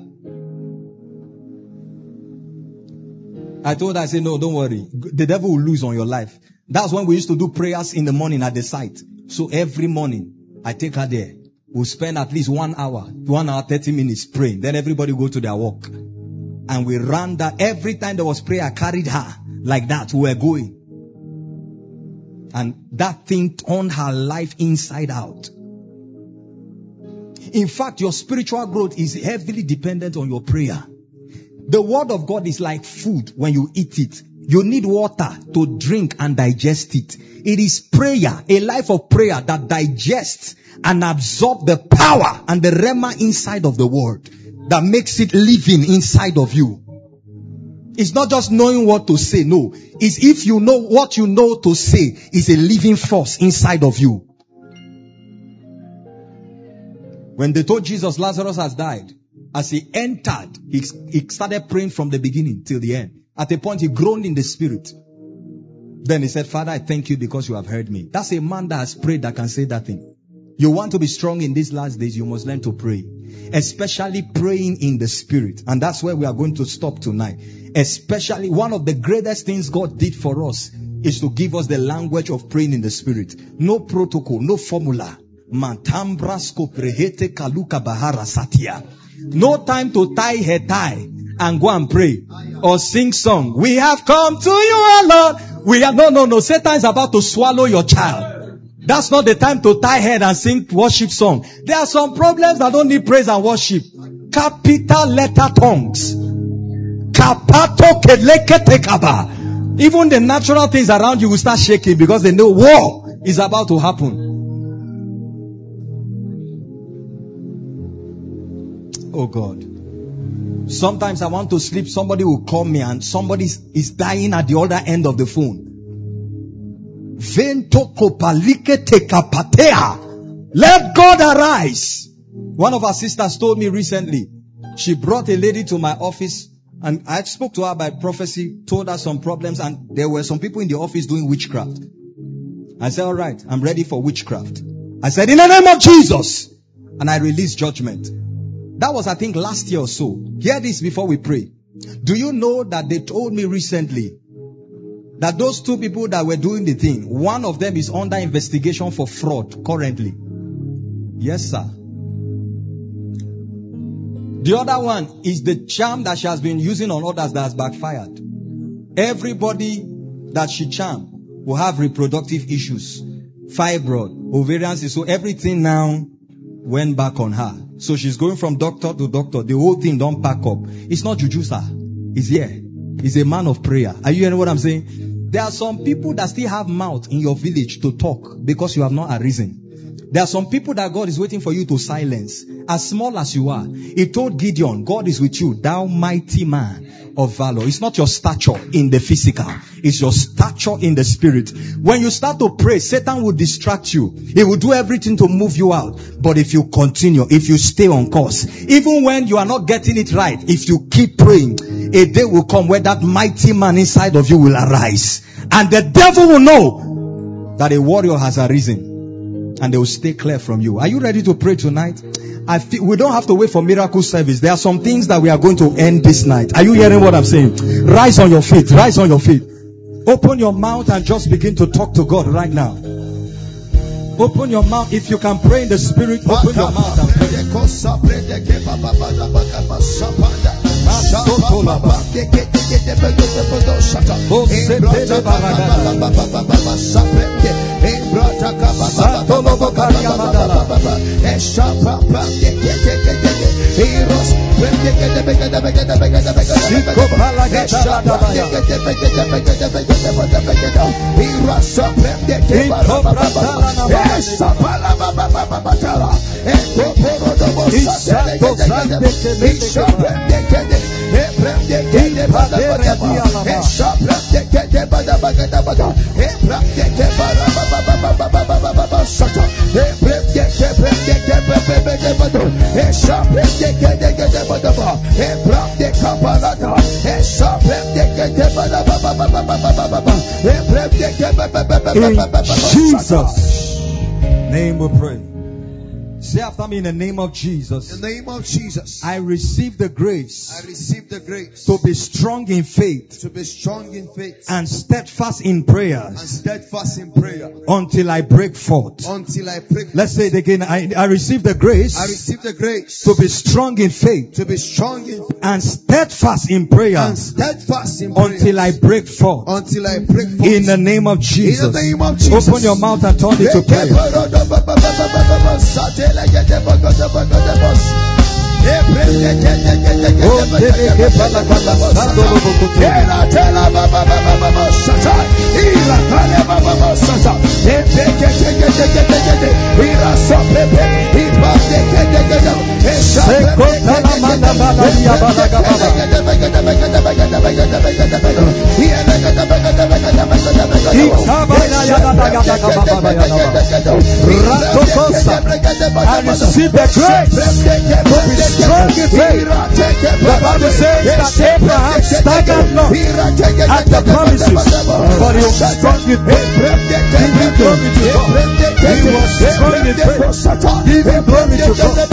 [SPEAKER 2] I told her, I said, no, don't worry. The devil will lose on your life. That's when we used to do prayers in the morning at the site. So every morning, I take her there. We'll spend at least one hour, one hour, thirty minutes praying. Then everybody go to their work. And we ran that. Every time there was prayer, I carried her like that. We were going. And that thing turned her life inside out. In fact, your spiritual growth is heavily dependent on your prayer. The word of God is like food when you eat it. You need water to drink and digest it. It is prayer, a life of prayer that digests and absorbs the power and the rhema inside of the word that makes it living inside of you. It's not just knowing what to say. No. It's if you know what you know to say is a living force inside of you. When they told Jesus Lazarus has died, as he entered, he, he started praying from the beginning till the end. At a point, he groaned in the spirit. Then he said, Father, I thank you because you have heard me. That's a man that has prayed that can say that thing. You want to be strong in these last days, you must learn to pray. Especially praying in the spirit. And that's where we are going to stop tonight. Especially one of the greatest things God did for us is to give us the language of praying in the spirit. No protocol, no formula. Mantambrasko prehete kaluka bahara satya. No time to tie her tie and go and pray or sing song. We have come to you, O Lord. We are no, no, no. Satan is about to swallow your child. That's not the time to tie head and sing worship song. There are some problems that don't need praise and worship. Capital letter tongues. Kapato keleke tekaba. Even the natural things around you will start shaking because they know war is about to happen. Oh God. Sometimes I want to sleep. Somebody will call me and somebody is dying at the other end of the phone. Let God arise. One of our sisters told me recently, she brought a lady to my office and I spoke to her by prophecy, told her some problems, and there were some people in the office doing witchcraft. I said, all right, I'm ready for witchcraft. I said, in the name of Jesus. And I released judgment. That was, I think, last year or so. Hear this before we pray. Do you know that they told me recently that those two people that were doing the thing, one of them is under investigation for fraud currently? Yes, sir. The other one is the charm that she has been using on others that has backfired. Everybody that she charmed will have reproductive issues, fibroid, ovarian cyst. So everything now went back on her. So she's going from doctor to doctor. The whole thing don't pack up. It's not juju, sir. It's here. He's a man of prayer. Are you hearing what I'm saying? There are some people that still have mouth in your village to talk because you have not arisen. There are some people that God is waiting for you to silence. As small as you are. He told Gideon, God is with you, thou mighty man of valor. It's not your stature in the physical. It's your stature in the spirit. When you start to pray, Satan will distract you. He will do everything to move you out. But if you continue, if you stay on course, even when you are not getting it right, if you keep praying, a day will come where that mighty man inside of you will arise. And the devil will know that a warrior has arisen. And they will stay clear from you. Are you ready to pray tonight? I feel we don't have to wait for miracle service. There are some things that we are going to end this night. Are you hearing what I'm saying? Rise on your feet. Rise on your feet. Open your mouth and just begin to talk to God right now. Open your mouth. If you can pray in the spirit, open your mouth and pray. In Jesus' name we pray. Say after me, in the name of Jesus.
[SPEAKER 3] In the name of Jesus.
[SPEAKER 2] I receive the grace.
[SPEAKER 3] I receive the grace.
[SPEAKER 2] To be strong in faith.
[SPEAKER 3] To be strong in faith.
[SPEAKER 2] And steadfast in prayers.
[SPEAKER 3] And steadfast in prayer.
[SPEAKER 2] Until I break forth.
[SPEAKER 3] Until I break forth.
[SPEAKER 2] Let's say it again. I, I receive the grace.
[SPEAKER 3] I receive the grace.
[SPEAKER 2] To be strong in faith.
[SPEAKER 3] To be strong in faith.
[SPEAKER 2] And steadfast in prayer.
[SPEAKER 3] And steadfast in prayer.
[SPEAKER 2] Until I break forth.
[SPEAKER 3] Until I break forth.
[SPEAKER 2] In the name of Jesus.
[SPEAKER 3] In the name of Jesus.
[SPEAKER 2] Open your mouth and turn it to prayer. I receive the grace to be strong in faith. The Bible says that Abraham staggered not at the promises, but he was strong in faith. Giving glory to God. He was strong in faith. Giving glory to God.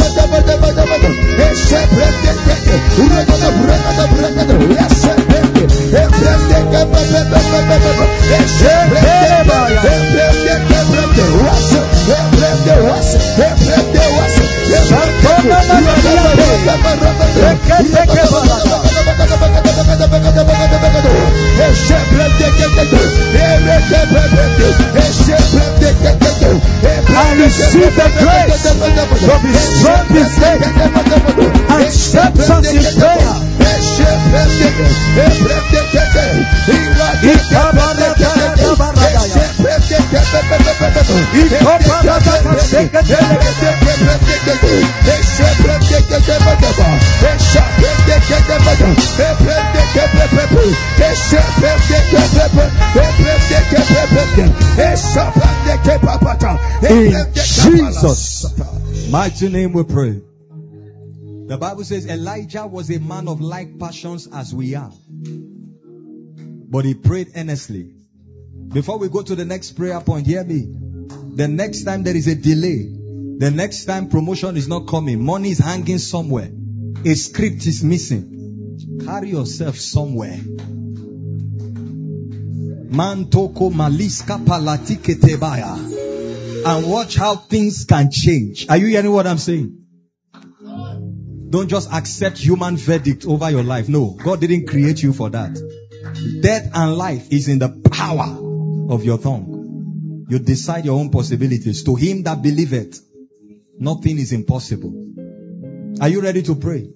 [SPEAKER 2] I receive the grace to be strong in faith and steadfast in prayer. In Jesus' mighty name we pray. The Bible says Elijah was a man of like passions as we are, but he prayed earnestly. Before we go to the next prayer point, hear me. The next time there is a delay, the next time promotion is not coming, money is hanging somewhere, a script is missing, carry yourself somewhere. Mantoko maliska palatike tebaya. And watch how things can change. Are you hearing what I'm saying? Don't just accept human verdict over your life. No, God didn't create you for that. Death and life is in the power of your tongue. You decide your own possibilities. To him that believeth, nothing is impossible. Are you ready to pray?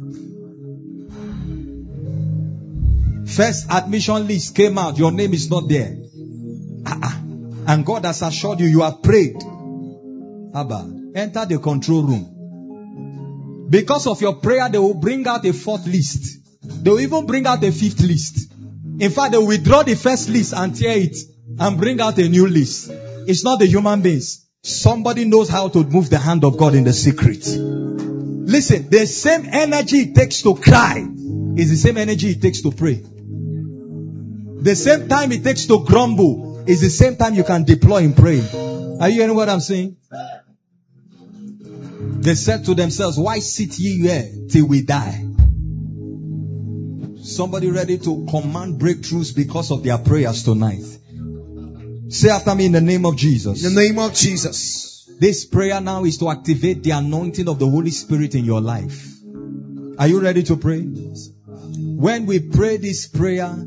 [SPEAKER 2] First admission list came out. Your name is not there. Uh-uh. And God has assured you, you have prayed. Abba, enter the control room. Because of your prayer, they will bring out a fourth list. They will even bring out a fifth list. In fact, they will withdraw the first list and tear it and bring out a new list. It's not the human beings. Somebody knows how to move the hand of God in the secret. Listen, the same energy it takes to cry is the same energy it takes to pray. The same time it takes to grumble is the same time you can deploy in praying. Are you hearing what I'm saying? They said to themselves, why sit ye here till we die? Somebody ready to command breakthroughs because of their prayers tonight. Say after me, in the name of Jesus.
[SPEAKER 3] In the name of Jesus.
[SPEAKER 2] This prayer now is to activate the anointing of the Holy Spirit in your life. Are you ready to pray? When we pray this prayer,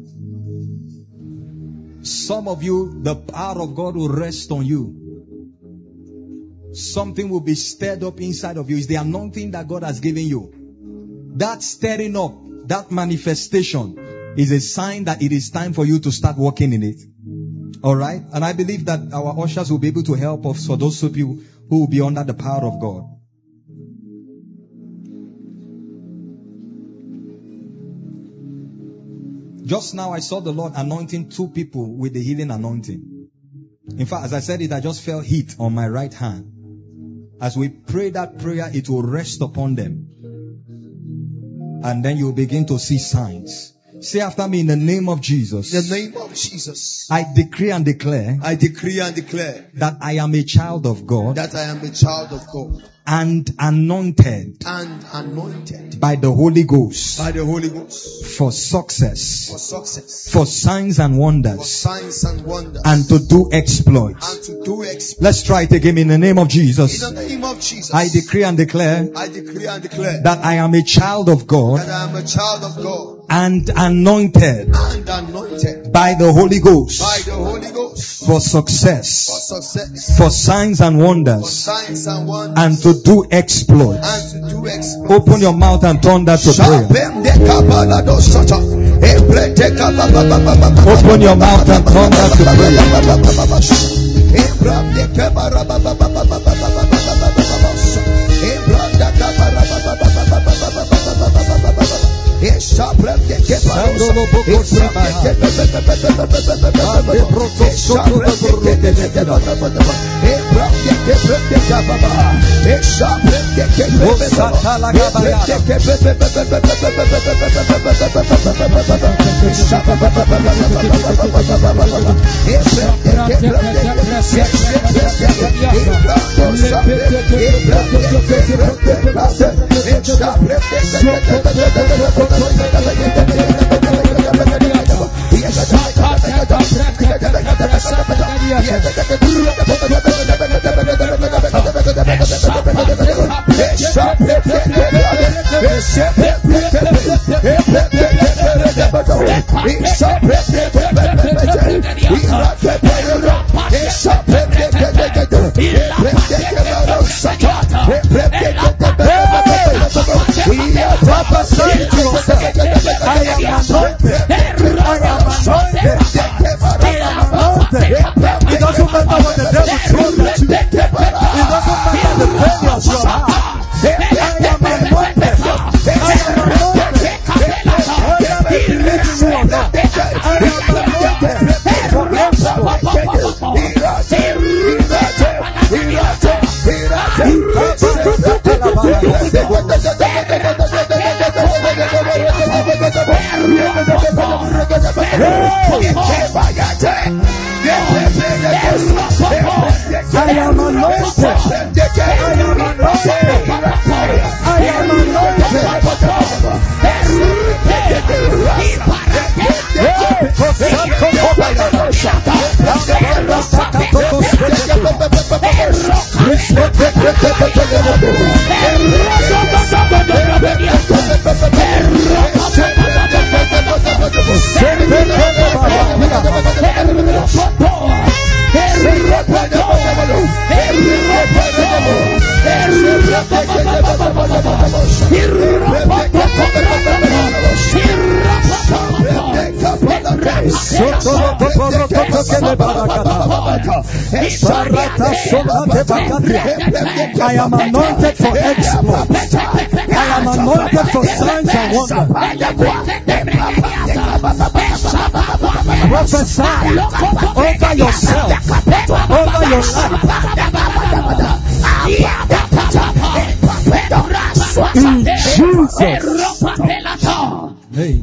[SPEAKER 2] some of you, the power of God will rest on you. Something will be stirred up inside of you. It's the anointing that God has given you. That stirring up, that manifestation is a sign that it is time for you to start working in it. Alright? And I believe that our ushers will be able to help us for those of you who will be under the power of God. Just now I saw the Lord anointing two people with the healing anointing. In fact, as I said it, I just felt heat on my right hand. As we pray that prayer, it will rest upon them. And then you'll begin to see signs. Say after me, in the name of Jesus.
[SPEAKER 3] In the name of Jesus.
[SPEAKER 2] I decree and declare.
[SPEAKER 3] I decree and declare.
[SPEAKER 2] That I am a child of God.
[SPEAKER 3] That I am a child of God.
[SPEAKER 2] And anointed.
[SPEAKER 3] And anointed.
[SPEAKER 2] By the Holy Ghost.
[SPEAKER 3] By the Holy Ghost.
[SPEAKER 2] For success.
[SPEAKER 3] For success.
[SPEAKER 2] For signs and wonders.
[SPEAKER 3] For signs and wonders.
[SPEAKER 2] And to do exploits.
[SPEAKER 3] And to do exploits.
[SPEAKER 2] Let's try it again in the name of Jesus.
[SPEAKER 3] In the name of Jesus.
[SPEAKER 2] I decree and declare.
[SPEAKER 3] I decree and declare.
[SPEAKER 2] That I am a child of God.
[SPEAKER 3] That I am a child of God.
[SPEAKER 2] And anointed.
[SPEAKER 3] And anointed.
[SPEAKER 2] By the Holy Ghost.
[SPEAKER 3] By the Holy Ghost.
[SPEAKER 2] For success.
[SPEAKER 3] For success.
[SPEAKER 2] For signs and wonders.
[SPEAKER 3] For signs and wonders.
[SPEAKER 2] And to do exploits.
[SPEAKER 3] And to do exploits.
[SPEAKER 2] Open your mouth and turn that to prayer. Open your mouth and turn that to I am anointed for exploits. I am anointed for signs and wonders. Prophesy over yourself, over your life. In Jesus' name.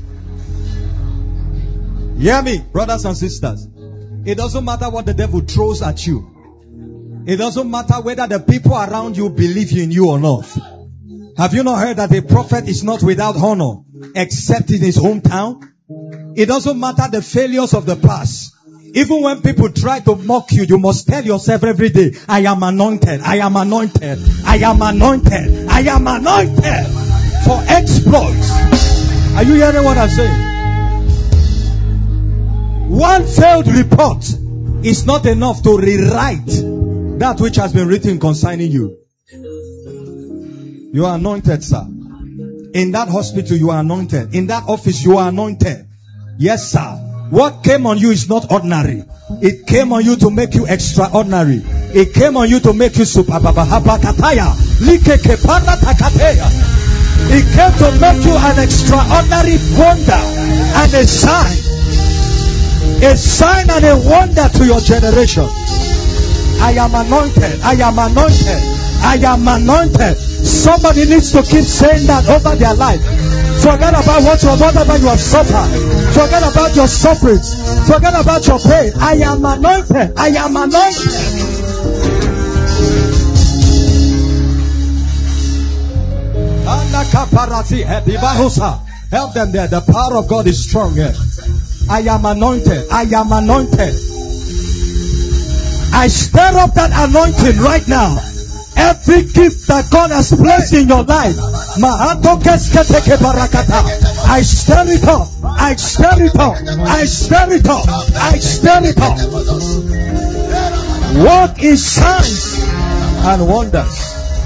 [SPEAKER 2] Hear me, brothers and sisters. It doesn't matter what the devil throws at you. It doesn't matter whether the people around you believe in you or not. Have you not heard that a prophet is not without honor except in his hometown? It doesn't matter the failures of the past. Even when people try to mock you, you must tell yourself every day, I am anointed, I am anointed, I am anointed, I am anointed for exploits. Are you hearing what I'm saying? One failed report is not enough to rewrite that which has been written concerning you. You are anointed, sir. In that hospital, you are anointed. In that office, you are anointed. Yes, sir. What came on you is not ordinary. It came on you to make you extraordinary. It came on you to make you super. It came to make you an extraordinary wonder and a sign. A sign and a wonder to your generation. I am anointed. I am anointed. I am anointed. Somebody needs to keep saying that over their life.
[SPEAKER 4] Forget about what your whatever you have suffered. Forget about your sufferings. Forget about your pain. I am anointed. I am anointed. Help them there. The power of God is strong here. I am anointed. I am anointed. I stir up that anointing right now. Every gift that God has placed in your life, I stir it up. I stir it up. I stir it up. I stir it up. Walk in signs and wonders.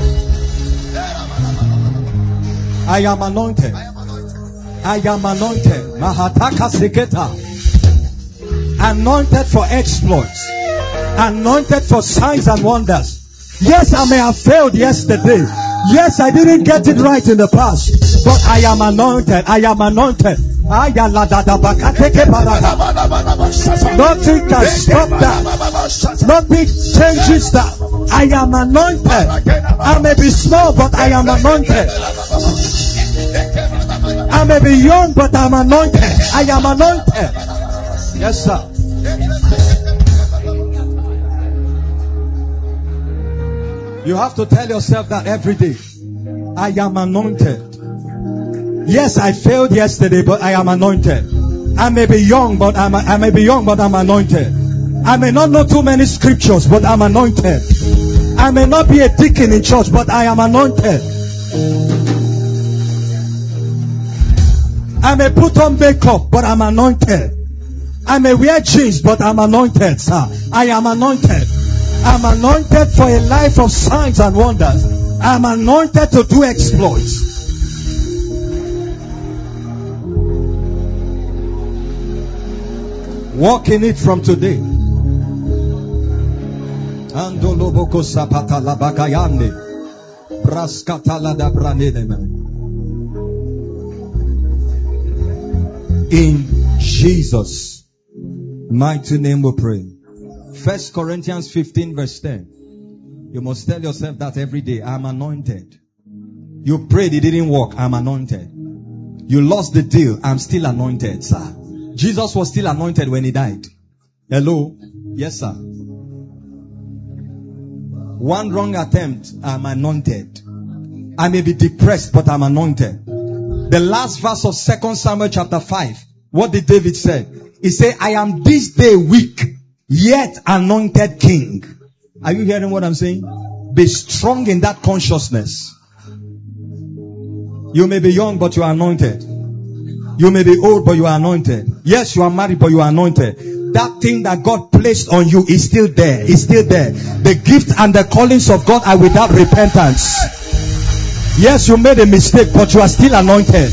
[SPEAKER 4] I am anointed. I am anointed. Mahataka Seketa. Anointed for exploits. Anointed for signs and wonders. Yes, I may have failed yesterday. Yes, I didn't get it right in the past. But I am anointed. I am anointed. Nothing can stop that. Nothing changes that. I am anointed. I may be small, but I am anointed. I may be young, but I'm anointed. I am anointed. Yes, sir. You have to tell yourself that every day. I am anointed. Yes, I failed yesterday, but I am anointed. I may be young, but I'm, I may be young, but I'm anointed. I may not know too many scriptures, but I'm anointed. I may not be a deacon in church, but I am anointed. I may put on makeup, but I'm anointed. I may wear jeans, but I'm anointed, sir. I am anointed. I'm anointed for a life of signs and wonders. I'm anointed to do exploits. Walk in it from today. Andoloboko sapata labakayande. Braskatala da branedeme. In Jesus' mighty name we pray. First Corinthians fifteen verse ten. You must tell yourself that every day. I'm anointed. You prayed, it didn't work. I'm anointed. You lost the deal. I'm still anointed, sir. Jesus was still anointed when he died. Hello? Yes, sir. One wrong attempt, I'm anointed. I may be depressed, but I'm anointed. The last verse of Second Samuel chapter five. What did David say? He said, I am this day weak, yet anointed king. Are you hearing what I'm saying? Be strong in that consciousness. You may be young, but you are anointed. You may be old, but you are anointed. Yes, you are married, but you are anointed. That thing that God placed on you is still there. Is still there. The gift and the callings of God are without repentance. Yes, you made a mistake, but you are still anointed.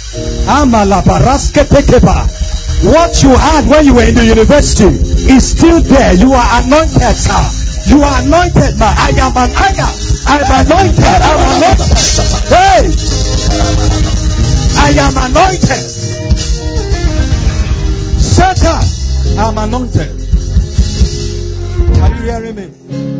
[SPEAKER 4] What you had when you were in the university is still there. You are anointed, sir. You are anointed, man. I am an I am. I'm anointed. I'm anointed. Hey! I am anointed. Satan, I'm anointed. Are you hearing me?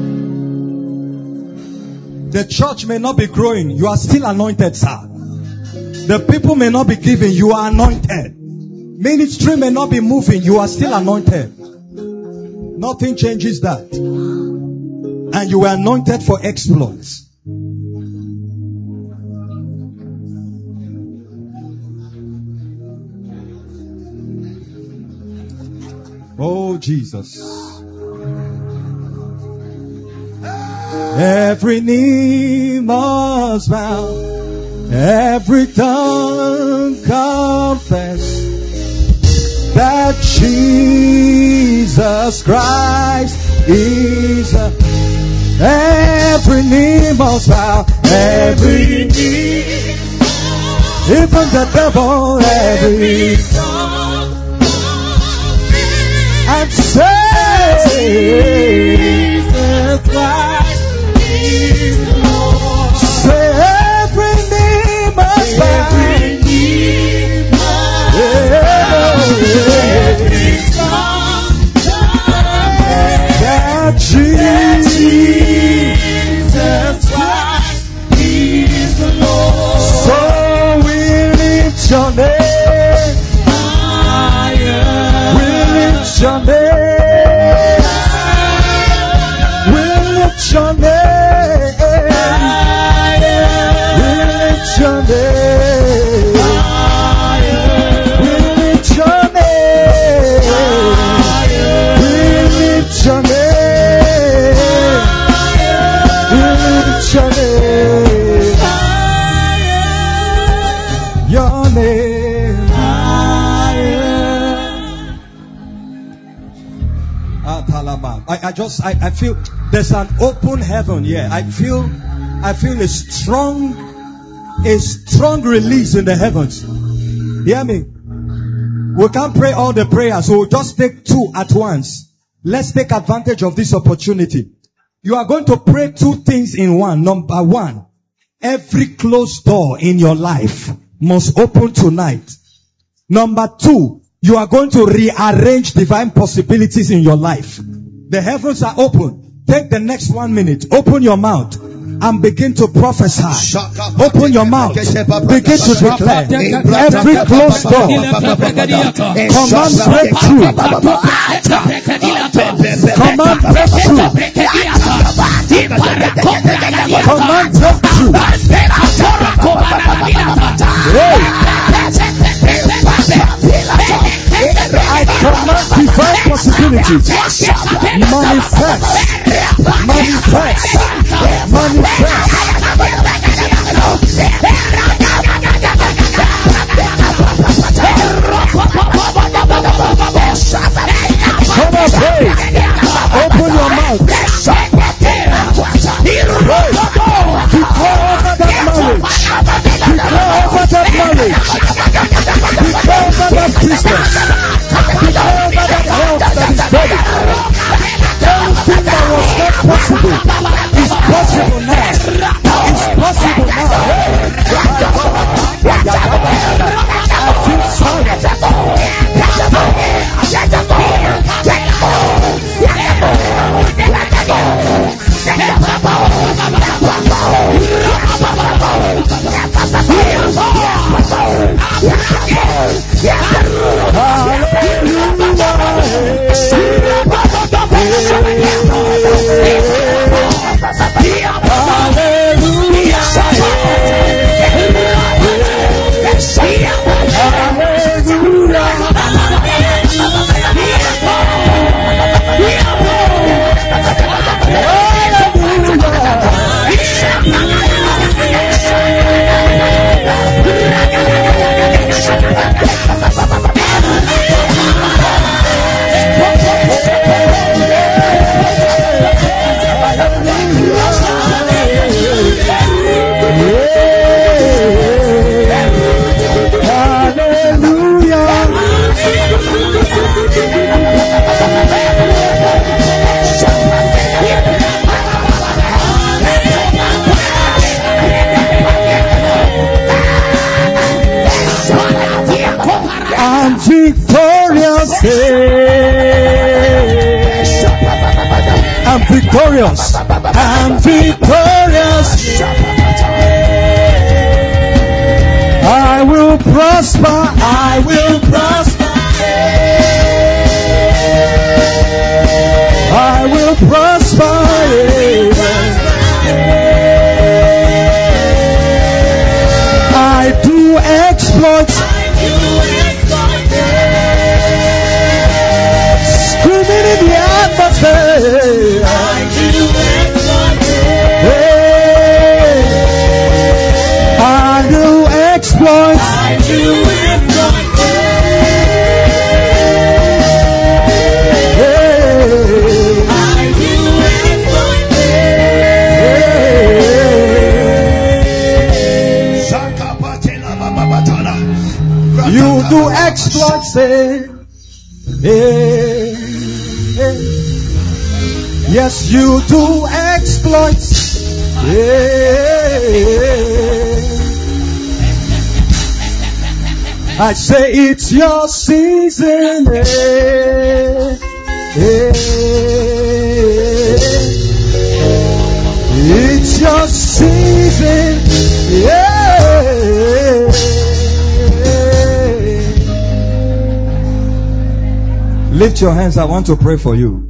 [SPEAKER 4] The church may not be growing. You are still anointed, sir. The people may not be giving. You are anointed. Ministry may not be moving. You are still anointed. Nothing changes that. And you were anointed for exploits. Oh, Jesus. Every knee must bow, every tongue confess that Jesus Christ is a, every knee must bow, every knee, even the devil, every tongue, and say Jesus Christ is Lord. Say every knee must bow, every knee must bow, every tongue confess that Jesus Christ is the Lord. So we lift just, I, I feel there's an open heaven here. I feel, I feel a strong, a strong release in the heavens. Hear me? We can't pray all the prayers, so we'll just take two at once. Let's take advantage of this opportunity. You are going to pray two things in one. Number one, every closed door in your life must open tonight. Number two, you are going to rearrange divine possibilities in your life. The heavens are open. Take the next one minute. Open your mouth and begin to prophesy. Open your mouth. Begin to declare. Every closed door, command breakthrough. Command breakthrough. Command breakthrough. I command divine possibilities. Manifest. Manifest. Manifest. Come on, pray. Open your mouth. Pray. Declare over that marriage. Declare over that marriage. Declare over that business. Declare over that health that is ready. Everything that was not possible is possible now. It's possible now. I feel fire. I'm victorious. I'm victorious. I will prosper. I will prosper. I will prosper. I do exploits. Screaming in the atmosphere. I do exploits. I do exploits. I do exploits. You do exploits. Hey, hey. Yes, you do exploits. Hey. I say it's your season. Hey. Hey. It's your season. Yeah. Lift your hands. I want to pray for you.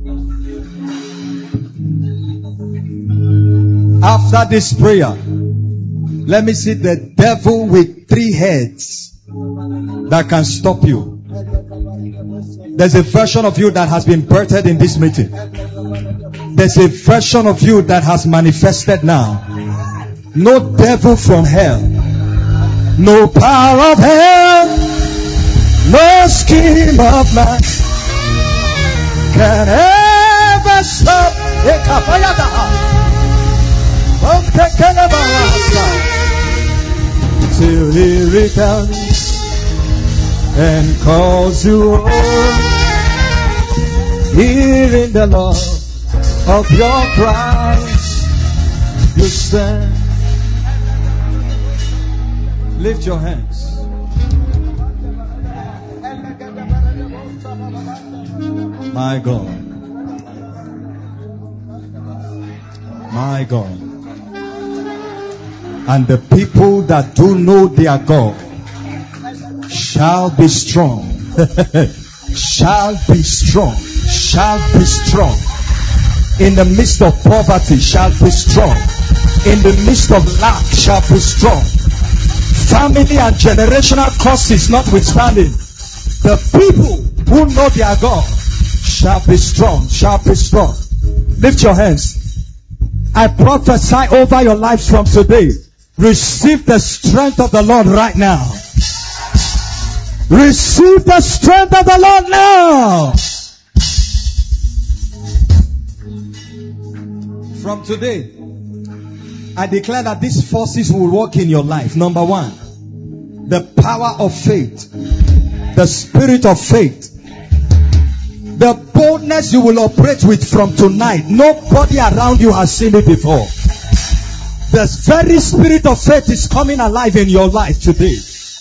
[SPEAKER 4] After this prayer, let me see the devil with three heads that can stop you. There's a version of you that has been birthed in this meeting. There's a version of you that has manifested now. No devil from hell, no power of hell, no scheme of man can ever mess up. Till he returns and calls you home. Hearing the love of your cries, you stand. Lift your hands. My God. My God. And the people that do know their God shall be strong. Shall be strong. Shall be strong. In the midst of poverty shall be strong. In the midst of lack shall be strong. Family and generational curses notwithstanding, the people who know their God shall be strong, shall be strong. Lift your hands. I prophesy over your lives from today. Receive the strength of the Lord right now. Receive the strength of the Lord now. From today, I declare that these forces will work in your life. Number one, the power of faith, the spirit of faith, the boldness you will operate with from tonight. Nobody around you has seen it before. The very spirit of faith is coming alive in your life today.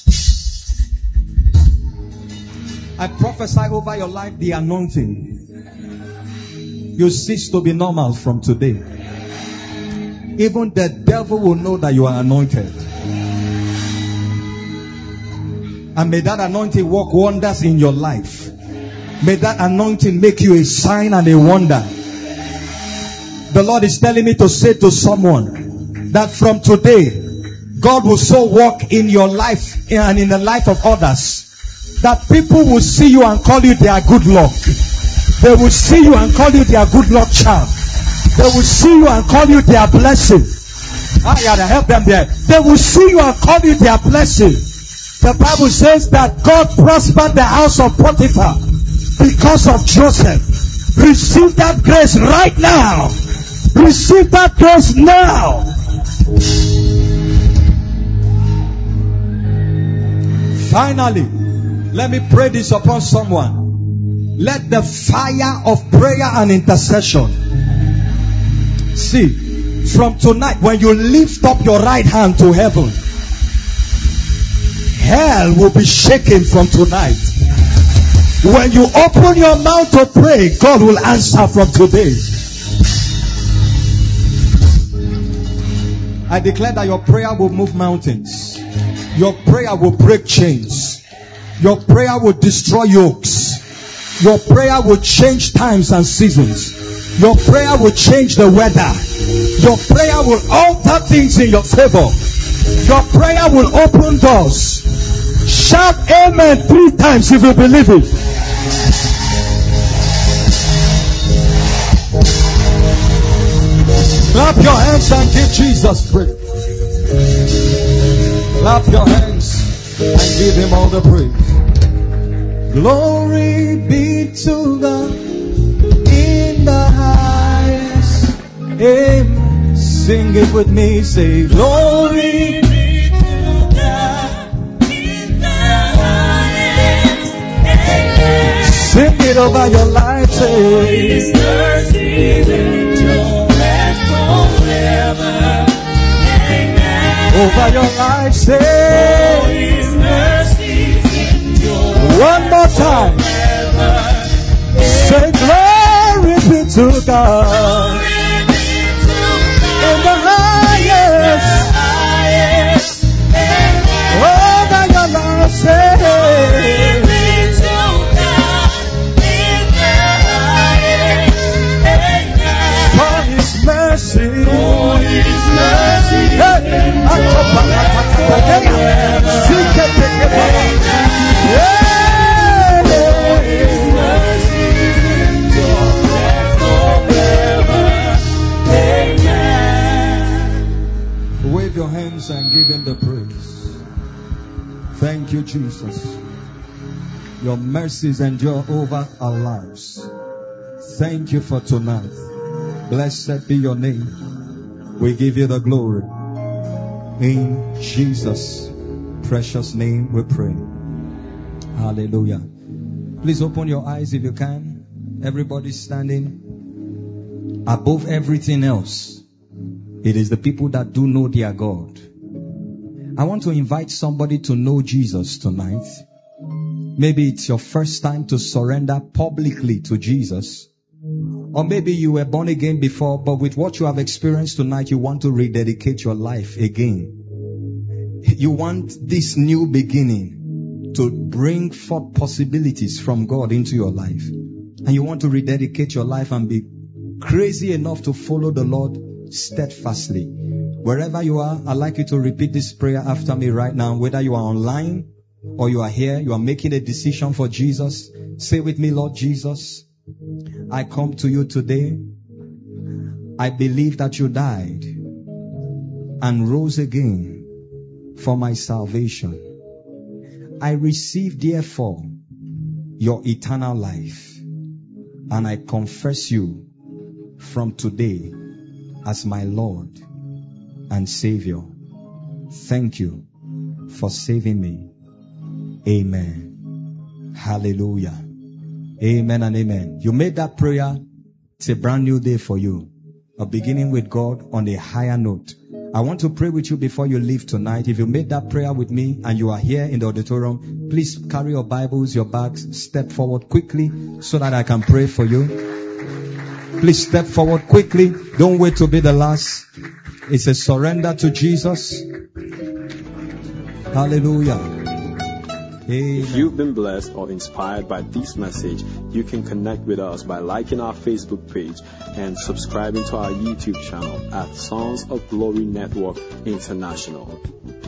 [SPEAKER 4] I prophesy over your life the anointing. You cease to be normal from today. Even the devil will know that you are anointed. And may that anointing work wonders in your life. May that anointing make you a sign and a wonder. The Lord is telling me to say to someone that from today, God will so work in your life and in the life of others that people will see you and call you their good luck. They will see you and call you their good luck charm. They will see you and call you their blessing. I gotta help them there. They will see you and call you their blessing. The Bible says that God prospered the house of Potiphar because of Joseph. Receive that grace right now. Receive that grace now. Finally, let me pray this upon someone. Let the fire of prayer and intercession. See, from tonight, when you lift up your right hand to heaven, hell will be shaken from tonight. When you open your mouth to pray, God will answer from today. I declare that your prayer will move mountains. Your prayer will break chains. Your prayer will destroy yokes. Your prayer will change times and seasons. Your prayer will change the weather. Your prayer will alter things in your favor. Your prayer will open doors. Shout amen three times if you believe it. Clap your hands and give Jesus praise. Clap your hands and give him all the praise. Glory be to God in the highest. Amen. Sing it with me. Say glory be to God in the highest. Amen. Sing it over your life. Say His mercy endures forever. Amen. Over your life. Say His mercy endures. One more time. Say glory be to God in the highest. Over your life, say glory be to God in the highest. For His mercy, for His mercy, yeah. Wave your hands and give him the praise. Thank you, Jesus. Your mercies endure over our lives. Thank you for tonight. Blessed be your name. We give you the glory. In Jesus' precious name we pray. Hallelujah. Please open your eyes if you can. Everybody standing. Above everything else, it is the people that do know their God. I want to invite somebody to know Jesus tonight. Maybe it's your first time to surrender publicly to Jesus. Or maybe you were born again before, but with what you have experienced tonight, you want to rededicate your life again. You want this new beginning to bring forth possibilities from God into your life. And you want to rededicate your life and be crazy enough to follow the Lord steadfastly. Wherever you are, I'd like you to repeat this prayer after me right now. Whether you are online or you are here, you are making a decision for Jesus. Say with me, Lord Jesus, I come to you today. I believe that you died and rose again for my salvation. I receive, therefore, your eternal life, and I confess you from today as my Lord and Savior. Thank you for saving me. Amen. Hallelujah. Amen and amen. You made that prayer. It's a brand new day for you. A beginning with God on a higher note. I want to pray with you before you leave tonight. If you made that prayer with me and you are here in the auditorium, please carry your Bibles, your bags, step forward quickly so that I can pray for you. Please step forward quickly. Don't wait to be the last. It's a surrender to Jesus. Hallelujah. Amen.
[SPEAKER 1] If you've been blessed or inspired by this message, you can connect with us by liking our Facebook page and subscribing to our YouTube channel at Sons of Glory Network International.